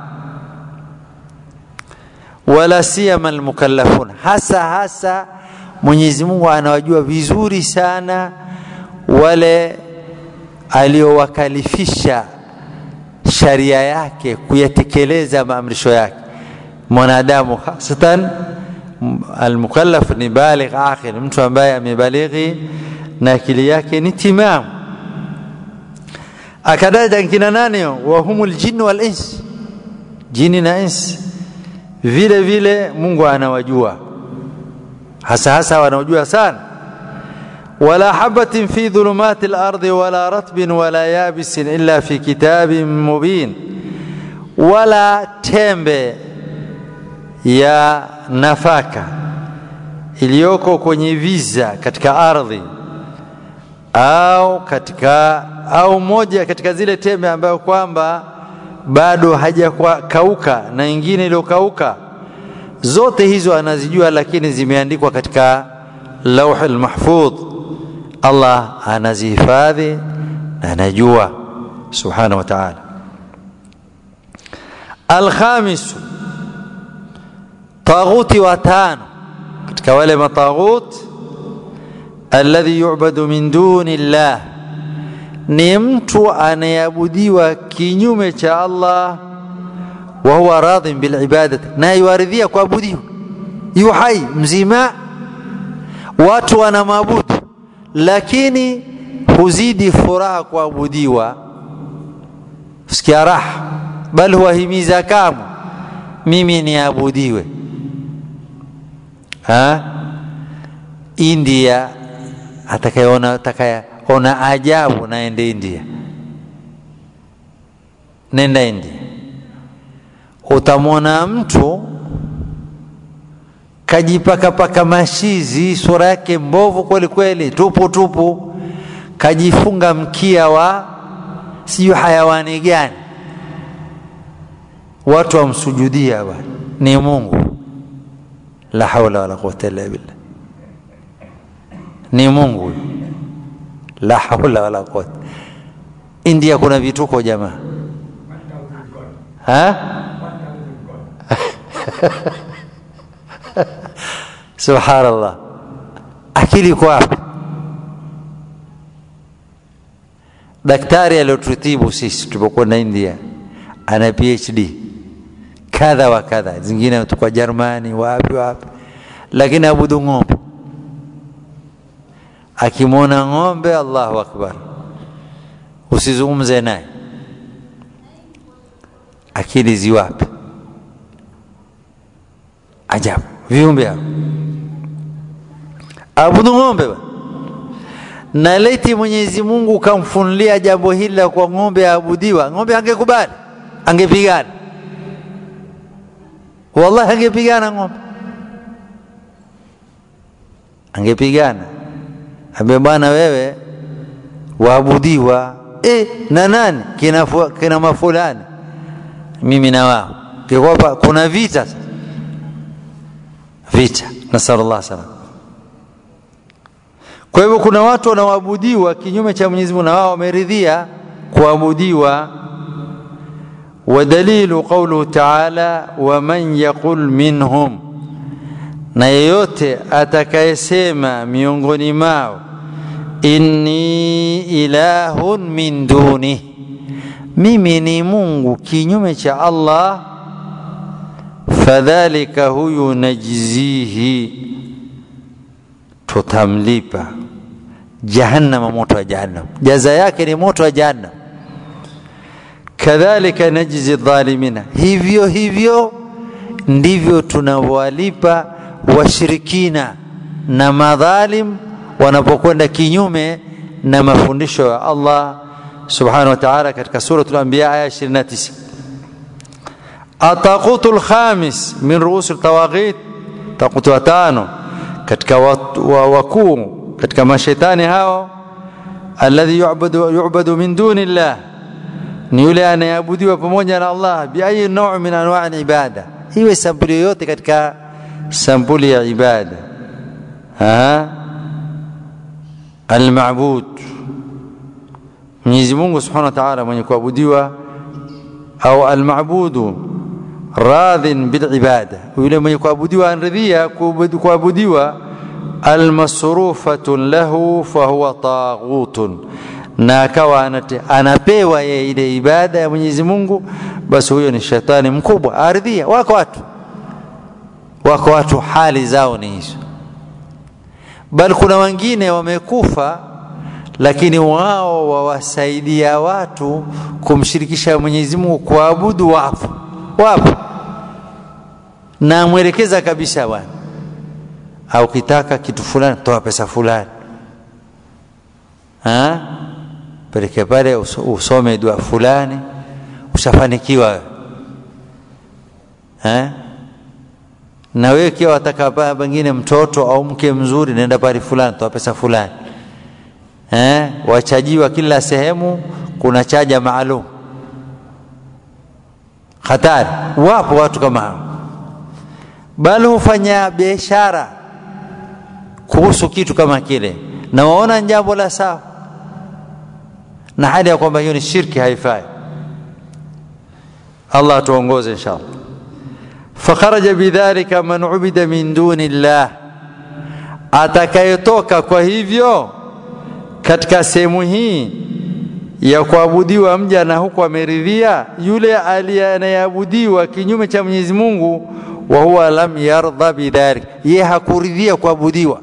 Wala siyama almukallafun, hasa Mwenyezi Mungu anawajua vizuri sana wale aliowakalifisha sharia yake kuyatekeleza maamrisho yake. Mwanadamu hasatan almukallaf ni baligh aqil, mtu ambaye amebalighi na akili yake ni timamu. Akadaja kina nani? Wa humul jinn wal ins, jini na ins vile Mungu anawajua, hasa wanajua sana. Wala habatin fi dhulumatil ardi wala ratbin wala yabisin illa fi kitabin mubin, wala tembe ya nafaka iliyoko kwenye viza katika ardhi au moja katika zile tembe ambayo kwamba bado hajakauka na nyingine iliyokauka, zote hizo anazijua, lakini zimeandikwa katika lawh al-mahfudh. Allah anazihifadhi na anajua subhanahu wa ta'ala. Al-khamis, taghuti watano katika wale mataghut alladhi yu'badu min duni Allah, ni mtu anayeabudiwa kinyume cha Allah wa huwa radin bil ibadati, na yuaridhia kuabudiwa, yu hai mzima, watu wanamwabudu lakini huzidi furaha kuabudiwa, sikia raha, bali huwahimiza kama mimi niabudiwe. India atakayeona ajabu naende India, nenda India, utamwona mtu kajipaka paka mashizi, sura yake mbovu kweli kweli, tupu, kajifunga mkia wa siyo hayawani gani, watu wamsujudia bwana, ni Mungu. La hawla wala quwwata illa billah, ni Mungu. La hawla wala quwwata. India kuna vituko jamaa, subhanallah. Akili kwa hapa. Daktari aliyotutibu sisi tulipokwenda India ana PhD kadha wa kadha, zingine kutoka Germany, wapi, lakini abudu ng'ombe. Akimwona ng'ombe, Allahu akbar, usizungumze naye. Akili ziwapi? Ajabu viumbe hao, abudu ng'ombe. Na laiti Mwenyezi Mungu kamfunulia jambo hili kwa ng'ombe aabudiwa, ng'ombe angekubali, angepigana, wallahi angepigana ng'ombe, angepigana. Ambe bwana wewe waabudiwa, na nani kina mafulani, mimi na wao, kikopa kuna vita, nasallallahu salam. Kwa hivyo kuna watu wanaoabudiwa kinyume cha Mwenyezi Mungu na wao wameridhia kuabudiwa. Wadalilu qawluhu ta'ala, wa man yaqul minhum, na yeyote atakayesema miongoni mao, inni ilahun min duni, mimi ni Mungu kinyume cha Allah, fadhalika huyu najzihi, tutamlipa jahannam, moto wa jahannam, jaza yake ni moto wa jahannam. Kadhalika najzi dhalimina, hivyo ndivyo tunawalipa washirikina na madhalim wanapokwenda kinyume na mafundisho ya Allah subhanahu wa ta'ala, katika suratul anbiya aya 29. Ataqutul khamis min ru'usil tawaghit, taqutu watano katika wakuu katika mashaitani hao, alladhi yu'badu min duni Allah, ni yule anayeabudiwa pamoja na Allah, bi ayi naw' min anwa'il ibada, iwe sampuli yote katika sampuli ya ibada. Al-ma'bud, Mwenyezi Mungu subhanahu wa ta'ala mwenye kuabudiwa, au al-ma'budu radhin bil ibada, yule mwenye kuabudiwa anridhia kuabudiwa. Al-masrufatun lahu fa huwa taghutun, na akawa anapewa yeye ile ibada ya Mwenyezi Mungu, basi huyo ni shetani mkubwa, aridhia. Wako watu hali zao ni hizo. Bali kuna wengine wamekufa, lakini wao wawasaidia watu kumshirikisha Mwenyezi Mungu kuabudu. Wapo na mwelekeza kabisa bwana, au kitaka kitu fulani toa pesa fulani, peleke pale usome dua fulani, ushafanikiwa. Na wewe kiwa wataka pengine mtoto au mke mzuri, nenda pale fulani, toa pesa fulani. Wachajiwa kila sehemu, kuna chaja maalum. Hatari, wapo watu kama hao. Bali hufanya biashara kuhusu kitu kama kile na waona jambo la sawa, na hali ya kwamba hiyo ni shirki, haifai. Allah tuongoze inshallah. Fakharaja bidhalika man ubida min dunillah, atakayetoka kwa hivyo katika sehemu hii ya kuabudiwa mja na huko ameridhia, yule aliyeabudiwa kinyume cha Mwenyezi Mungu, wa huwa lam yarda bidhalik, yeye hakuridhia kuabudiwa,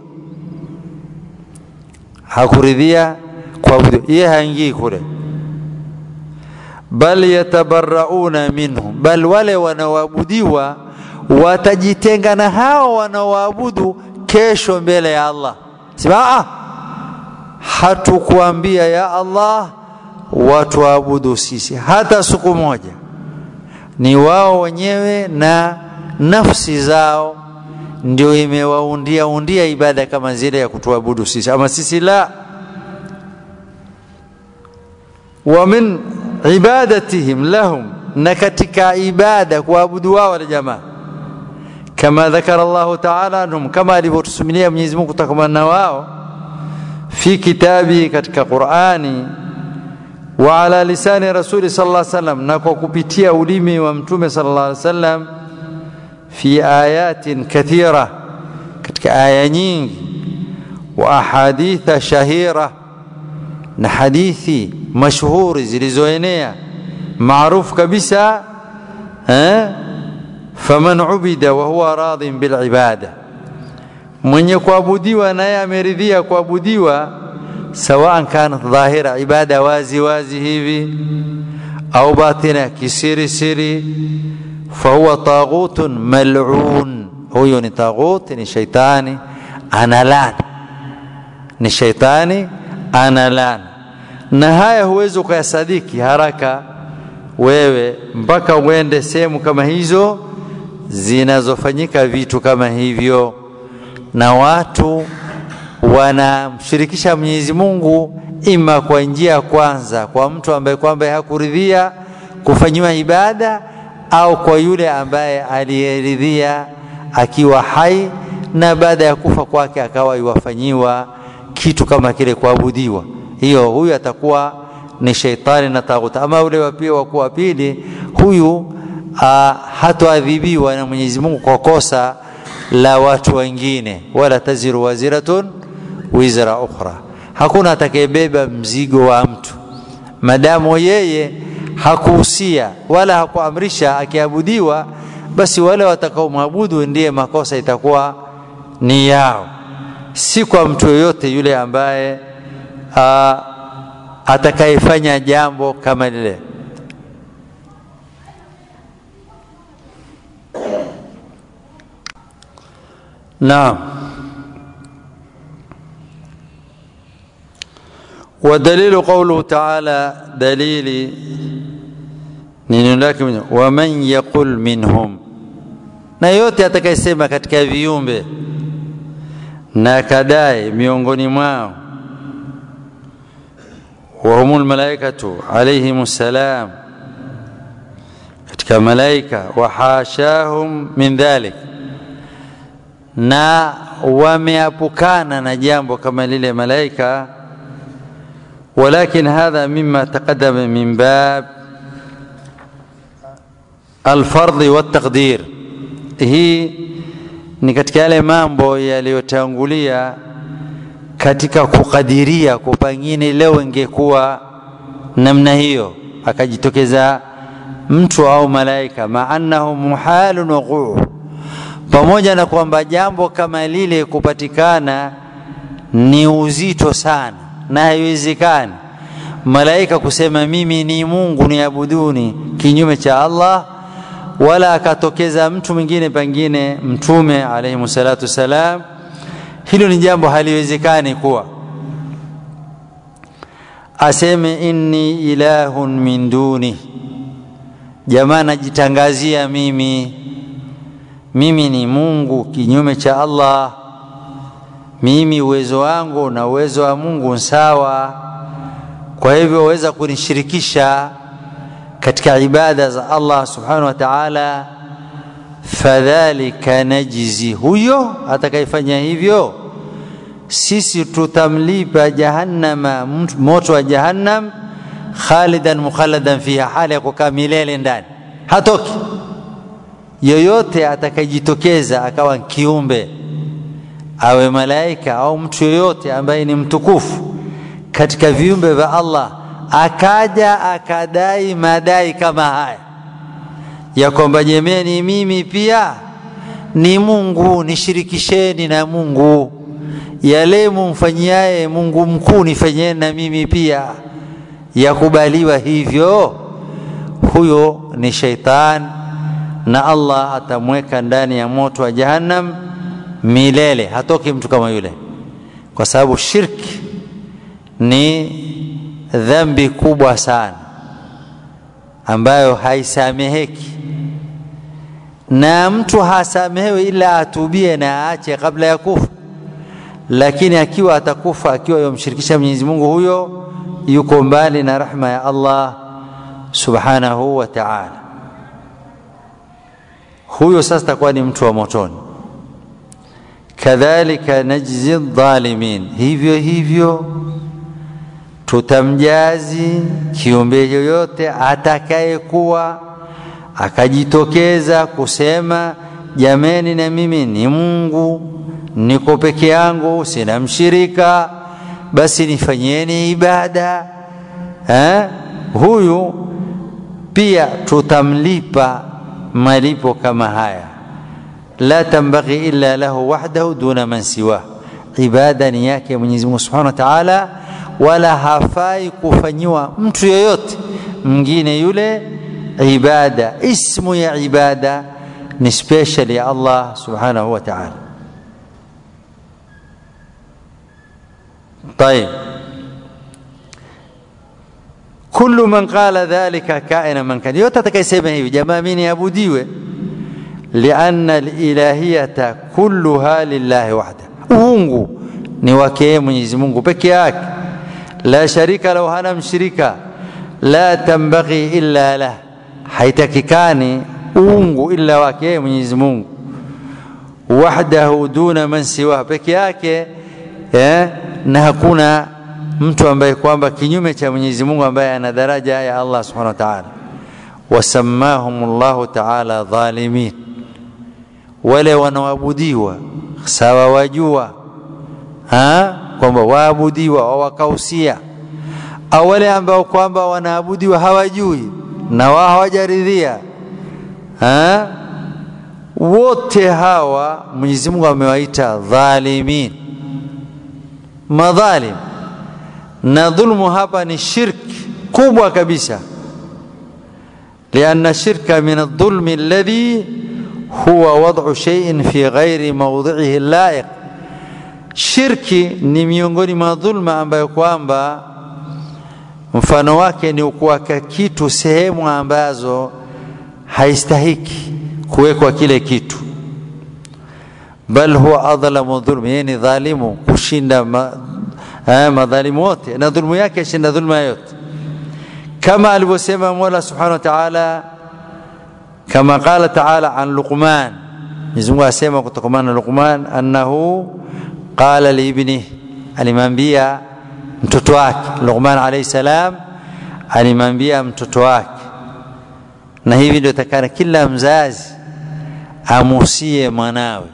hakuridhia kuabudiwa, yeye haingii kule. Bal yatabarrauna minhum, bal wale wanaoabudiwa watajitenga na hao wanaoabudu kesho mbele ya Allah. Sema hatukuambia ya Allah watu waabudu sisi hata siku moja, ni wao wenyewe na nafsi zao ndio imewaundia ibada kama zile ya kutuabudu sisi, ama sisi la. Wa min ibadatihim lahum, na katika ibada kuabudu wao wale jamaa, kama dhakara Allah ta'ala anhum, kama alivyotusimulia Mwenyezi Mungu kutokana na wao fi kitabi, katika Qur'ani, wa ala lisani rasuli sallallahu alaihi wasallam, na kwa kupitia ulimi wa mtume sallallahu alaihi wasallam, fi ayatin kathira, katika aya nyingi, wa ahaditha shahira, na hadithi mashuhuri zilizoenea maarufu kabisa. Faman ubida wa huwa radin bil ibada, mwenye kuabudiwa naye ameridhia kuabudiwa, sawaan kanat dhahira, ibada wazi wazi hivi, au batina, kisiri siri, fahuwa taghutun mal'un, huyo ni taghut, ni shaitani analana, ni shaitani analana. Na haya huwezi kuyasadiki haraka wewe mpaka uende sehemu kama hizo zinazofanyika vitu kama hivyo, na watu wanamshirikisha Mwenyezi Mungu ima kwa njia kwanza kwa mtu ambaye kwamba hakuridhia kufanywa ibada, au kwa yule ambaye aliyeridhia akiwa hai na baada ya kufa kwake akawa yuwafanyiwa kitu kama kile kuabudiwa. Huyu atakuwa ni shaitani na taghuta. Ama ule wa pili, huyu hatoadhibiwa na Mwenyezi Mungu kwa kosa la watu wengine, wala taziru waziratun wizra ukhra, hakuna atakayebeba mzigo wa mtu madamu yeye hakuhusia wala hakuamrisha akiabudiwa, basi wale watakaomwabudu ndiye makosa itakuwa ni yao, si kwa mtu yoyote yule ambaye atakayefanya jambo kama lile. Naam. ودليل قوله تعالى, دليل ninallahi wa man yaqul minhum, na yote atakayesema katika viumbe na kadai miongoni mwao, wa humul malaikatu alayhimus salam, katika malaika, wa hashahum min dhalik, na wameapukana na jambo kama lile malaika. ولكن هذا مما تقدم من باب الفرض والتقدير, hii ni katika yale mambo yaliyotangulia katika kukadiria, kwa pengine leo ingekuwa namna hiyo akajitokeza mtu au malaika, maanahu muhalun wuqu, pamoja na kwamba jambo kama lile kupatikana ni uzito sana na haiwezekani malaika kusema mimi ni Mungu niabuduni kinyume cha Allah, wala akatokeza mtu mwingine pengine mtume alayhi salatu salam. Hilo ni jambo haliwezekani kuwa aseme inni ilahun min duni, jamaa najitangazia mimi ni Mungu kinyume cha Allah, mimi uwezo wangu na uwezo wa Mungu sawa, kwa hivyo waweza kunishirikisha katika ibada za Allah subhanahu wa ta'ala. Fadhalika najzi, huyo atakayefanya hivyo sisi tutamlipa jahannama, moto wa jahannam, khalidan mukhalladan fiha, hali ya kukaa milele ndani, hatoki. Yoyote atakayejitokeza akawa kiumbe, awe malaika au mtu yoyote ambaye ni mtukufu katika viumbe vya Allah, akaja akadai madai kama haya ya kwamba jameni, mimi pia ni Mungu, nishirikisheni na Mungu, yale mumfanyiaye Mungu mkuu nifanyeni na mimi pia, yakubaliwa hivyo, huyo ni shaitan, na Allah atamweka ndani ya moto wa jahannam milele, hatoki mtu kama yule. Kwa sababu shirki ni dhambi kubwa sana ambayo haisameheki, na mtu hasamehewi ila atubie na aache kabla ya kufa. Lakini akiwa atakufa akiwa yomshirikisha Mwenyezi Mungu, huyo yuko mbali na rahma ya Allah subhanahu wa ta'ala. Huyo sasa takuwa ni mtu wa motoni. Kadhalika najzi dhalimin, hivyo hivyo tutamjazi kiumbe yoyote atakayekuwa akajitokeza kusema jameni, na mimi ni Mungu, niko peke yangu, sina mshirika, basi nifanyeni ibada. Huyu pia tutamlipa malipo kama haya. La tambaghi illa lahu wahdahu duna man siwa, ibada ni yake Mwenyezi Mungu Subhanahu wa Ta'ala, wala hafai kufanywa mtu yoyote mwingine yule ibada. Ismu ya ibada ni special ya Allah Subhanahu wa Ta'ala. طيب كل من قال ذلك كائنا من كان, yote atakayesema hivi jamaa mimi niabudiwe, لأن الإلهية كلها لله وحده, uungu ni wake Mwenyezi Mungu peke yake, la sharika lahu, hana mshirika, la tambaghi illa lah, haitakikani uungu illa wake Mwenyezi Mungu, wahdahu duna man siwa, peke yake, na hakuna mtu ambaye kwamba kinyume cha Mwenyezi Mungu ambaye ana daraja ya Allah Subhanahu wa Ta'ala. Wasammahumullahu ta'ala dhalimin, wale wanaoabudiwa sawa wajua kwamba waabudiwa wakausia, au wale ambao kwamba wanaabudiwa hawajui na wao hawajaridhia, wote hawa Mwenyezi Mungu amewaita dhalimin, madhalim. Na dhulmu hapa ni shirki kubwa kabisa, lianna shirka min adh-dhulmi alladhi huwa wad'u shay'in fi ghairi mawdhi'ihi al-la'iq. Shirki ni miongoni mwa dhulma ambayo kwamba mfano wake ni kuweka kitu sehemu ambazo haistahiki kuwekwa kile kitu, bal huwa adhlamu dhulmi, yani dhalimu kushinda madhalimu wote, na dhulmu yake shinda dhulma yote, kama alivyosema Mola Subhanahu wa Ta'ala, kama qala Ta'ala an Luqman. Mwenyezi Mungu asema kutokana na Luqman, annahu qala li ibnihi, alimwambia mtoto wake. Luqman alayhi salam alimwambia mtoto wake, na hivi ndio takana kila mzazi amusie mwanawe,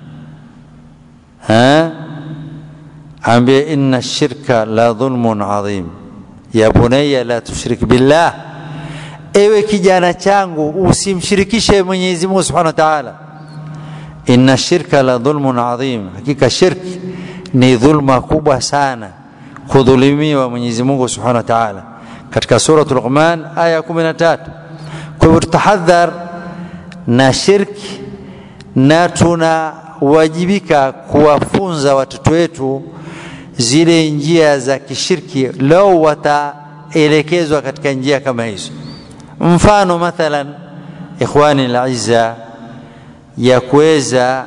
ambia inna shirka la dhulmun adhim ya bunayya la tushrik billah, ewe kijana changu usimshirikishe Mwenyezi Mungu Subhanahu wa Ta'ala. Inna shirka la dhulmun adhim, hakika shirki ni dhulma kubwa sana, kudhulumiwa Mwenyezi Mungu Subhanahu wa Ta'ala, katika sura Luqman aya 13. Kwa hivyo tutahadhar na shirki, na tunawajibika kuwafunza watoto wetu zile njia za kishirki lao wataelekezwa katika njia kama hizo. Mfano mathalan, ikhwani al-aizza, ya kuweza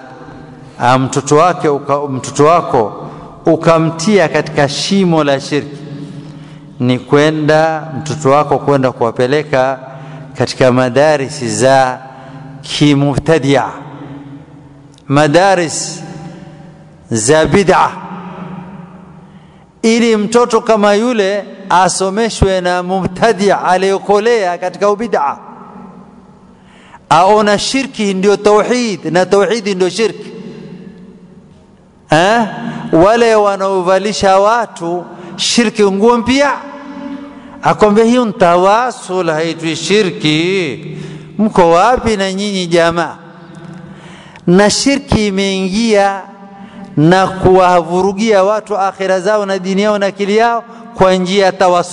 mtoto wako ukamtia katika shimo la shirki, ni mtoto wako kwenda kuwapeleka katika madaris za kimubtadia, madaris za bid'a, ili mtoto kama yule asomeshwe na mubtadi' aliyokolea katika ubid'a, aona shirki ndio tauhid na tauhid ndio shirki. Wale wanaovalisha watu shirki nguo mpya, akwambia hiyo tawasul haitwi shirki. Mko wapi na nyinyi jamaa? Na shirki imeingia na kuwavurugia watu akhira zao na dini yao na akili yao kwa njia ya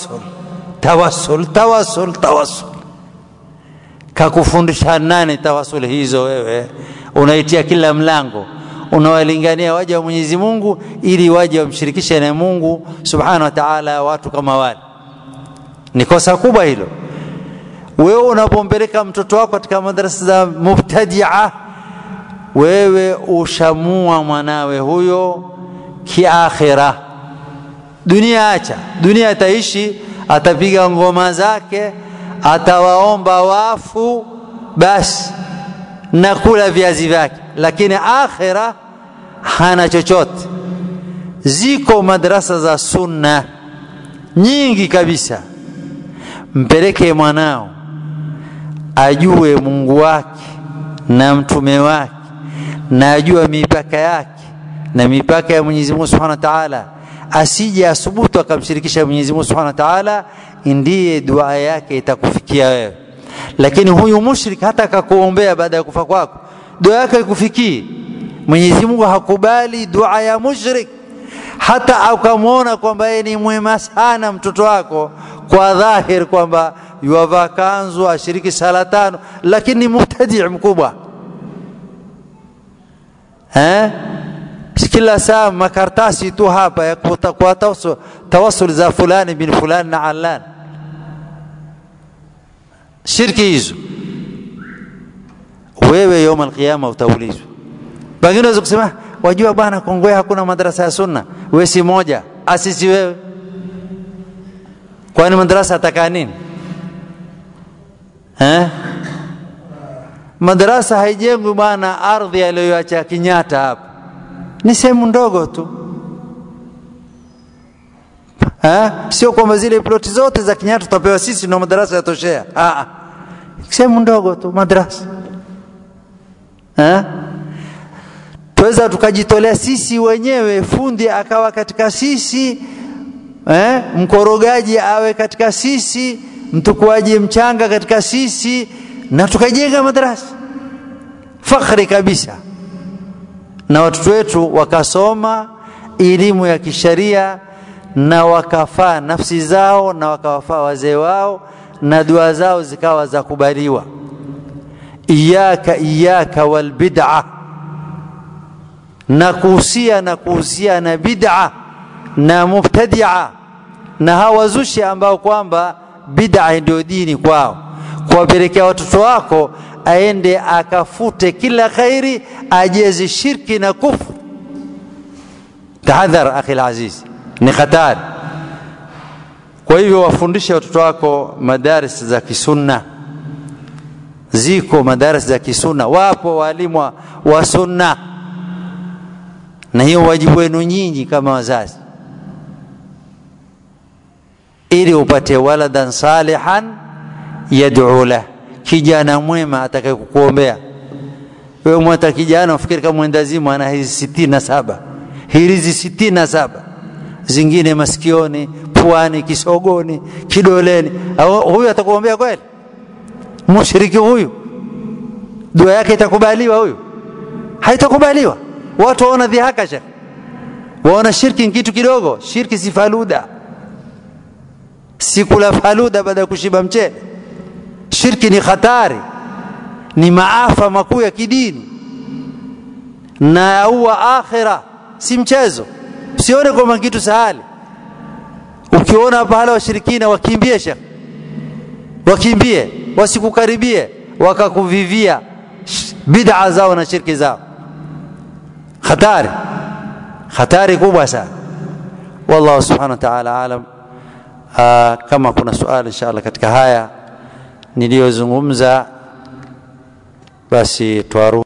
tawassul. Kakufundisha nani tawassul hizo? Wewe unaitia kila mlango, unawalingania waja wa Mwenyezi Mungu ili waje wamshirikishe na Mungu Subhanahu wa Ta'ala. Watu kama wale ni kosa kubwa hilo. Wewe unapompeleka mtoto wako katika madrasa za mubtadi'a, wewe ushamua mwanawe huyo kiakhira. Dunia acha, dunia ataishi, atapiga ngoma zake, atawaomba wafu basi na kula viazi vyake, lakini akhira hana chochote. Ziko madrasa za sunna nyingi kabisa. Mpeleke mwanao ajue Mungu wake na mtume wake, na ajue mipaka yake na mipaka ya Mwenyezi Mungu Subhanahu wa Ta'ala, asije asubutu akamshirikisha Mwenyezi Mungu Subhanahu wa Ta'ala, ndiye dua yake itakufikia wewe. Lakini huyu mushrik hata akakuombea baada ya kufa kwako, dua yake ikufikii. Mwenyezi Mungu hakubali dua ya mushrik. Hata ukamwona kwamba yeye ni mwema sana mtoto wako kwa dhahir kwamba yuwavaa kanzu, ashiriki sala 5, lakini ni mubtadi' mkubwa. Kila saa makartasi tu hapa ya kwa tawassul za fulani bin fulani na allan. Shirki hizo wewe يوم القيامه utaulizwa. Bangine unaweza kusema wajua bwana Kongwe hakuna madrasa ya sunna, wewe si moja asisi wewe. Kwani madrasa ataka nini? Madrasa haijengwi bwana ardhi aliyoacha Kenyatta hapa, ni sehemu ndogo tu. Sio kwamba zile ploti zote za Kenyatta tutapewa sisi na madrasa yatoshea. Sehemu ndogo tu madrasa. Tuweza tukajitolea sisi wenyewe, fundi akawa katika sisi, mkorogaji awe katika sisi, mtukuaji mchanga katika sisi, na tukajenga madrasa fakhri kabisa, na watoto wetu wakasoma elimu ya kisharia na wakafaa nafsi zao na wakawafaa wazee wao na dua zao zikawa za kubaliwa. Iyaka wal bid'ah, na kuhusia na bid'ah na mubtadi'a na hawazushi ambao kwamba bid'ah ndio dini kwao. Kuwapelekea watoto wako aende akafute kila khairi, ajezi shirki na kufru. Tahadhar akhi aziz, ni hatari. Kwa hivyo wafundishe watoto wako madaris za kisunna. Ziko madaris za kisunna, wapo walimu wa sunna, na hiyo wajibu wenu nyinyi kama wazazi, ili upate waladan salihan yad'u la, kijana mwema atakayekukuombea wewe. Mwata kijana ufikiri kama mwendazimu ana hizi 67, hizi 67 zingine masikioni, puani, kisogoni, kidoleni, huyu atakuombea kweli? Mushriki huyu dua yake itakubaliwa? Huyu haitakubaliwa. Watu waona dhihaka shekhi, waona shirki kitu kidogo. Shirki si faluda, si kula faluda baada ya kushiba mchele. Shirki ni hatari, ni maafa makuu ya kidini na huwa akhira, si mchezo. Usione kama kitu sahali. Ukiona pahala washirikina wakimbie shekhi, wakimbie, wasikukaribie wakakuvivia bid'a zao na shirki zao. Hatari kubwa sana. Wallahu subhanahu wa ta'ala alam. Kama kuna swali inshallah katika haya niliyozungumza, basi tuaru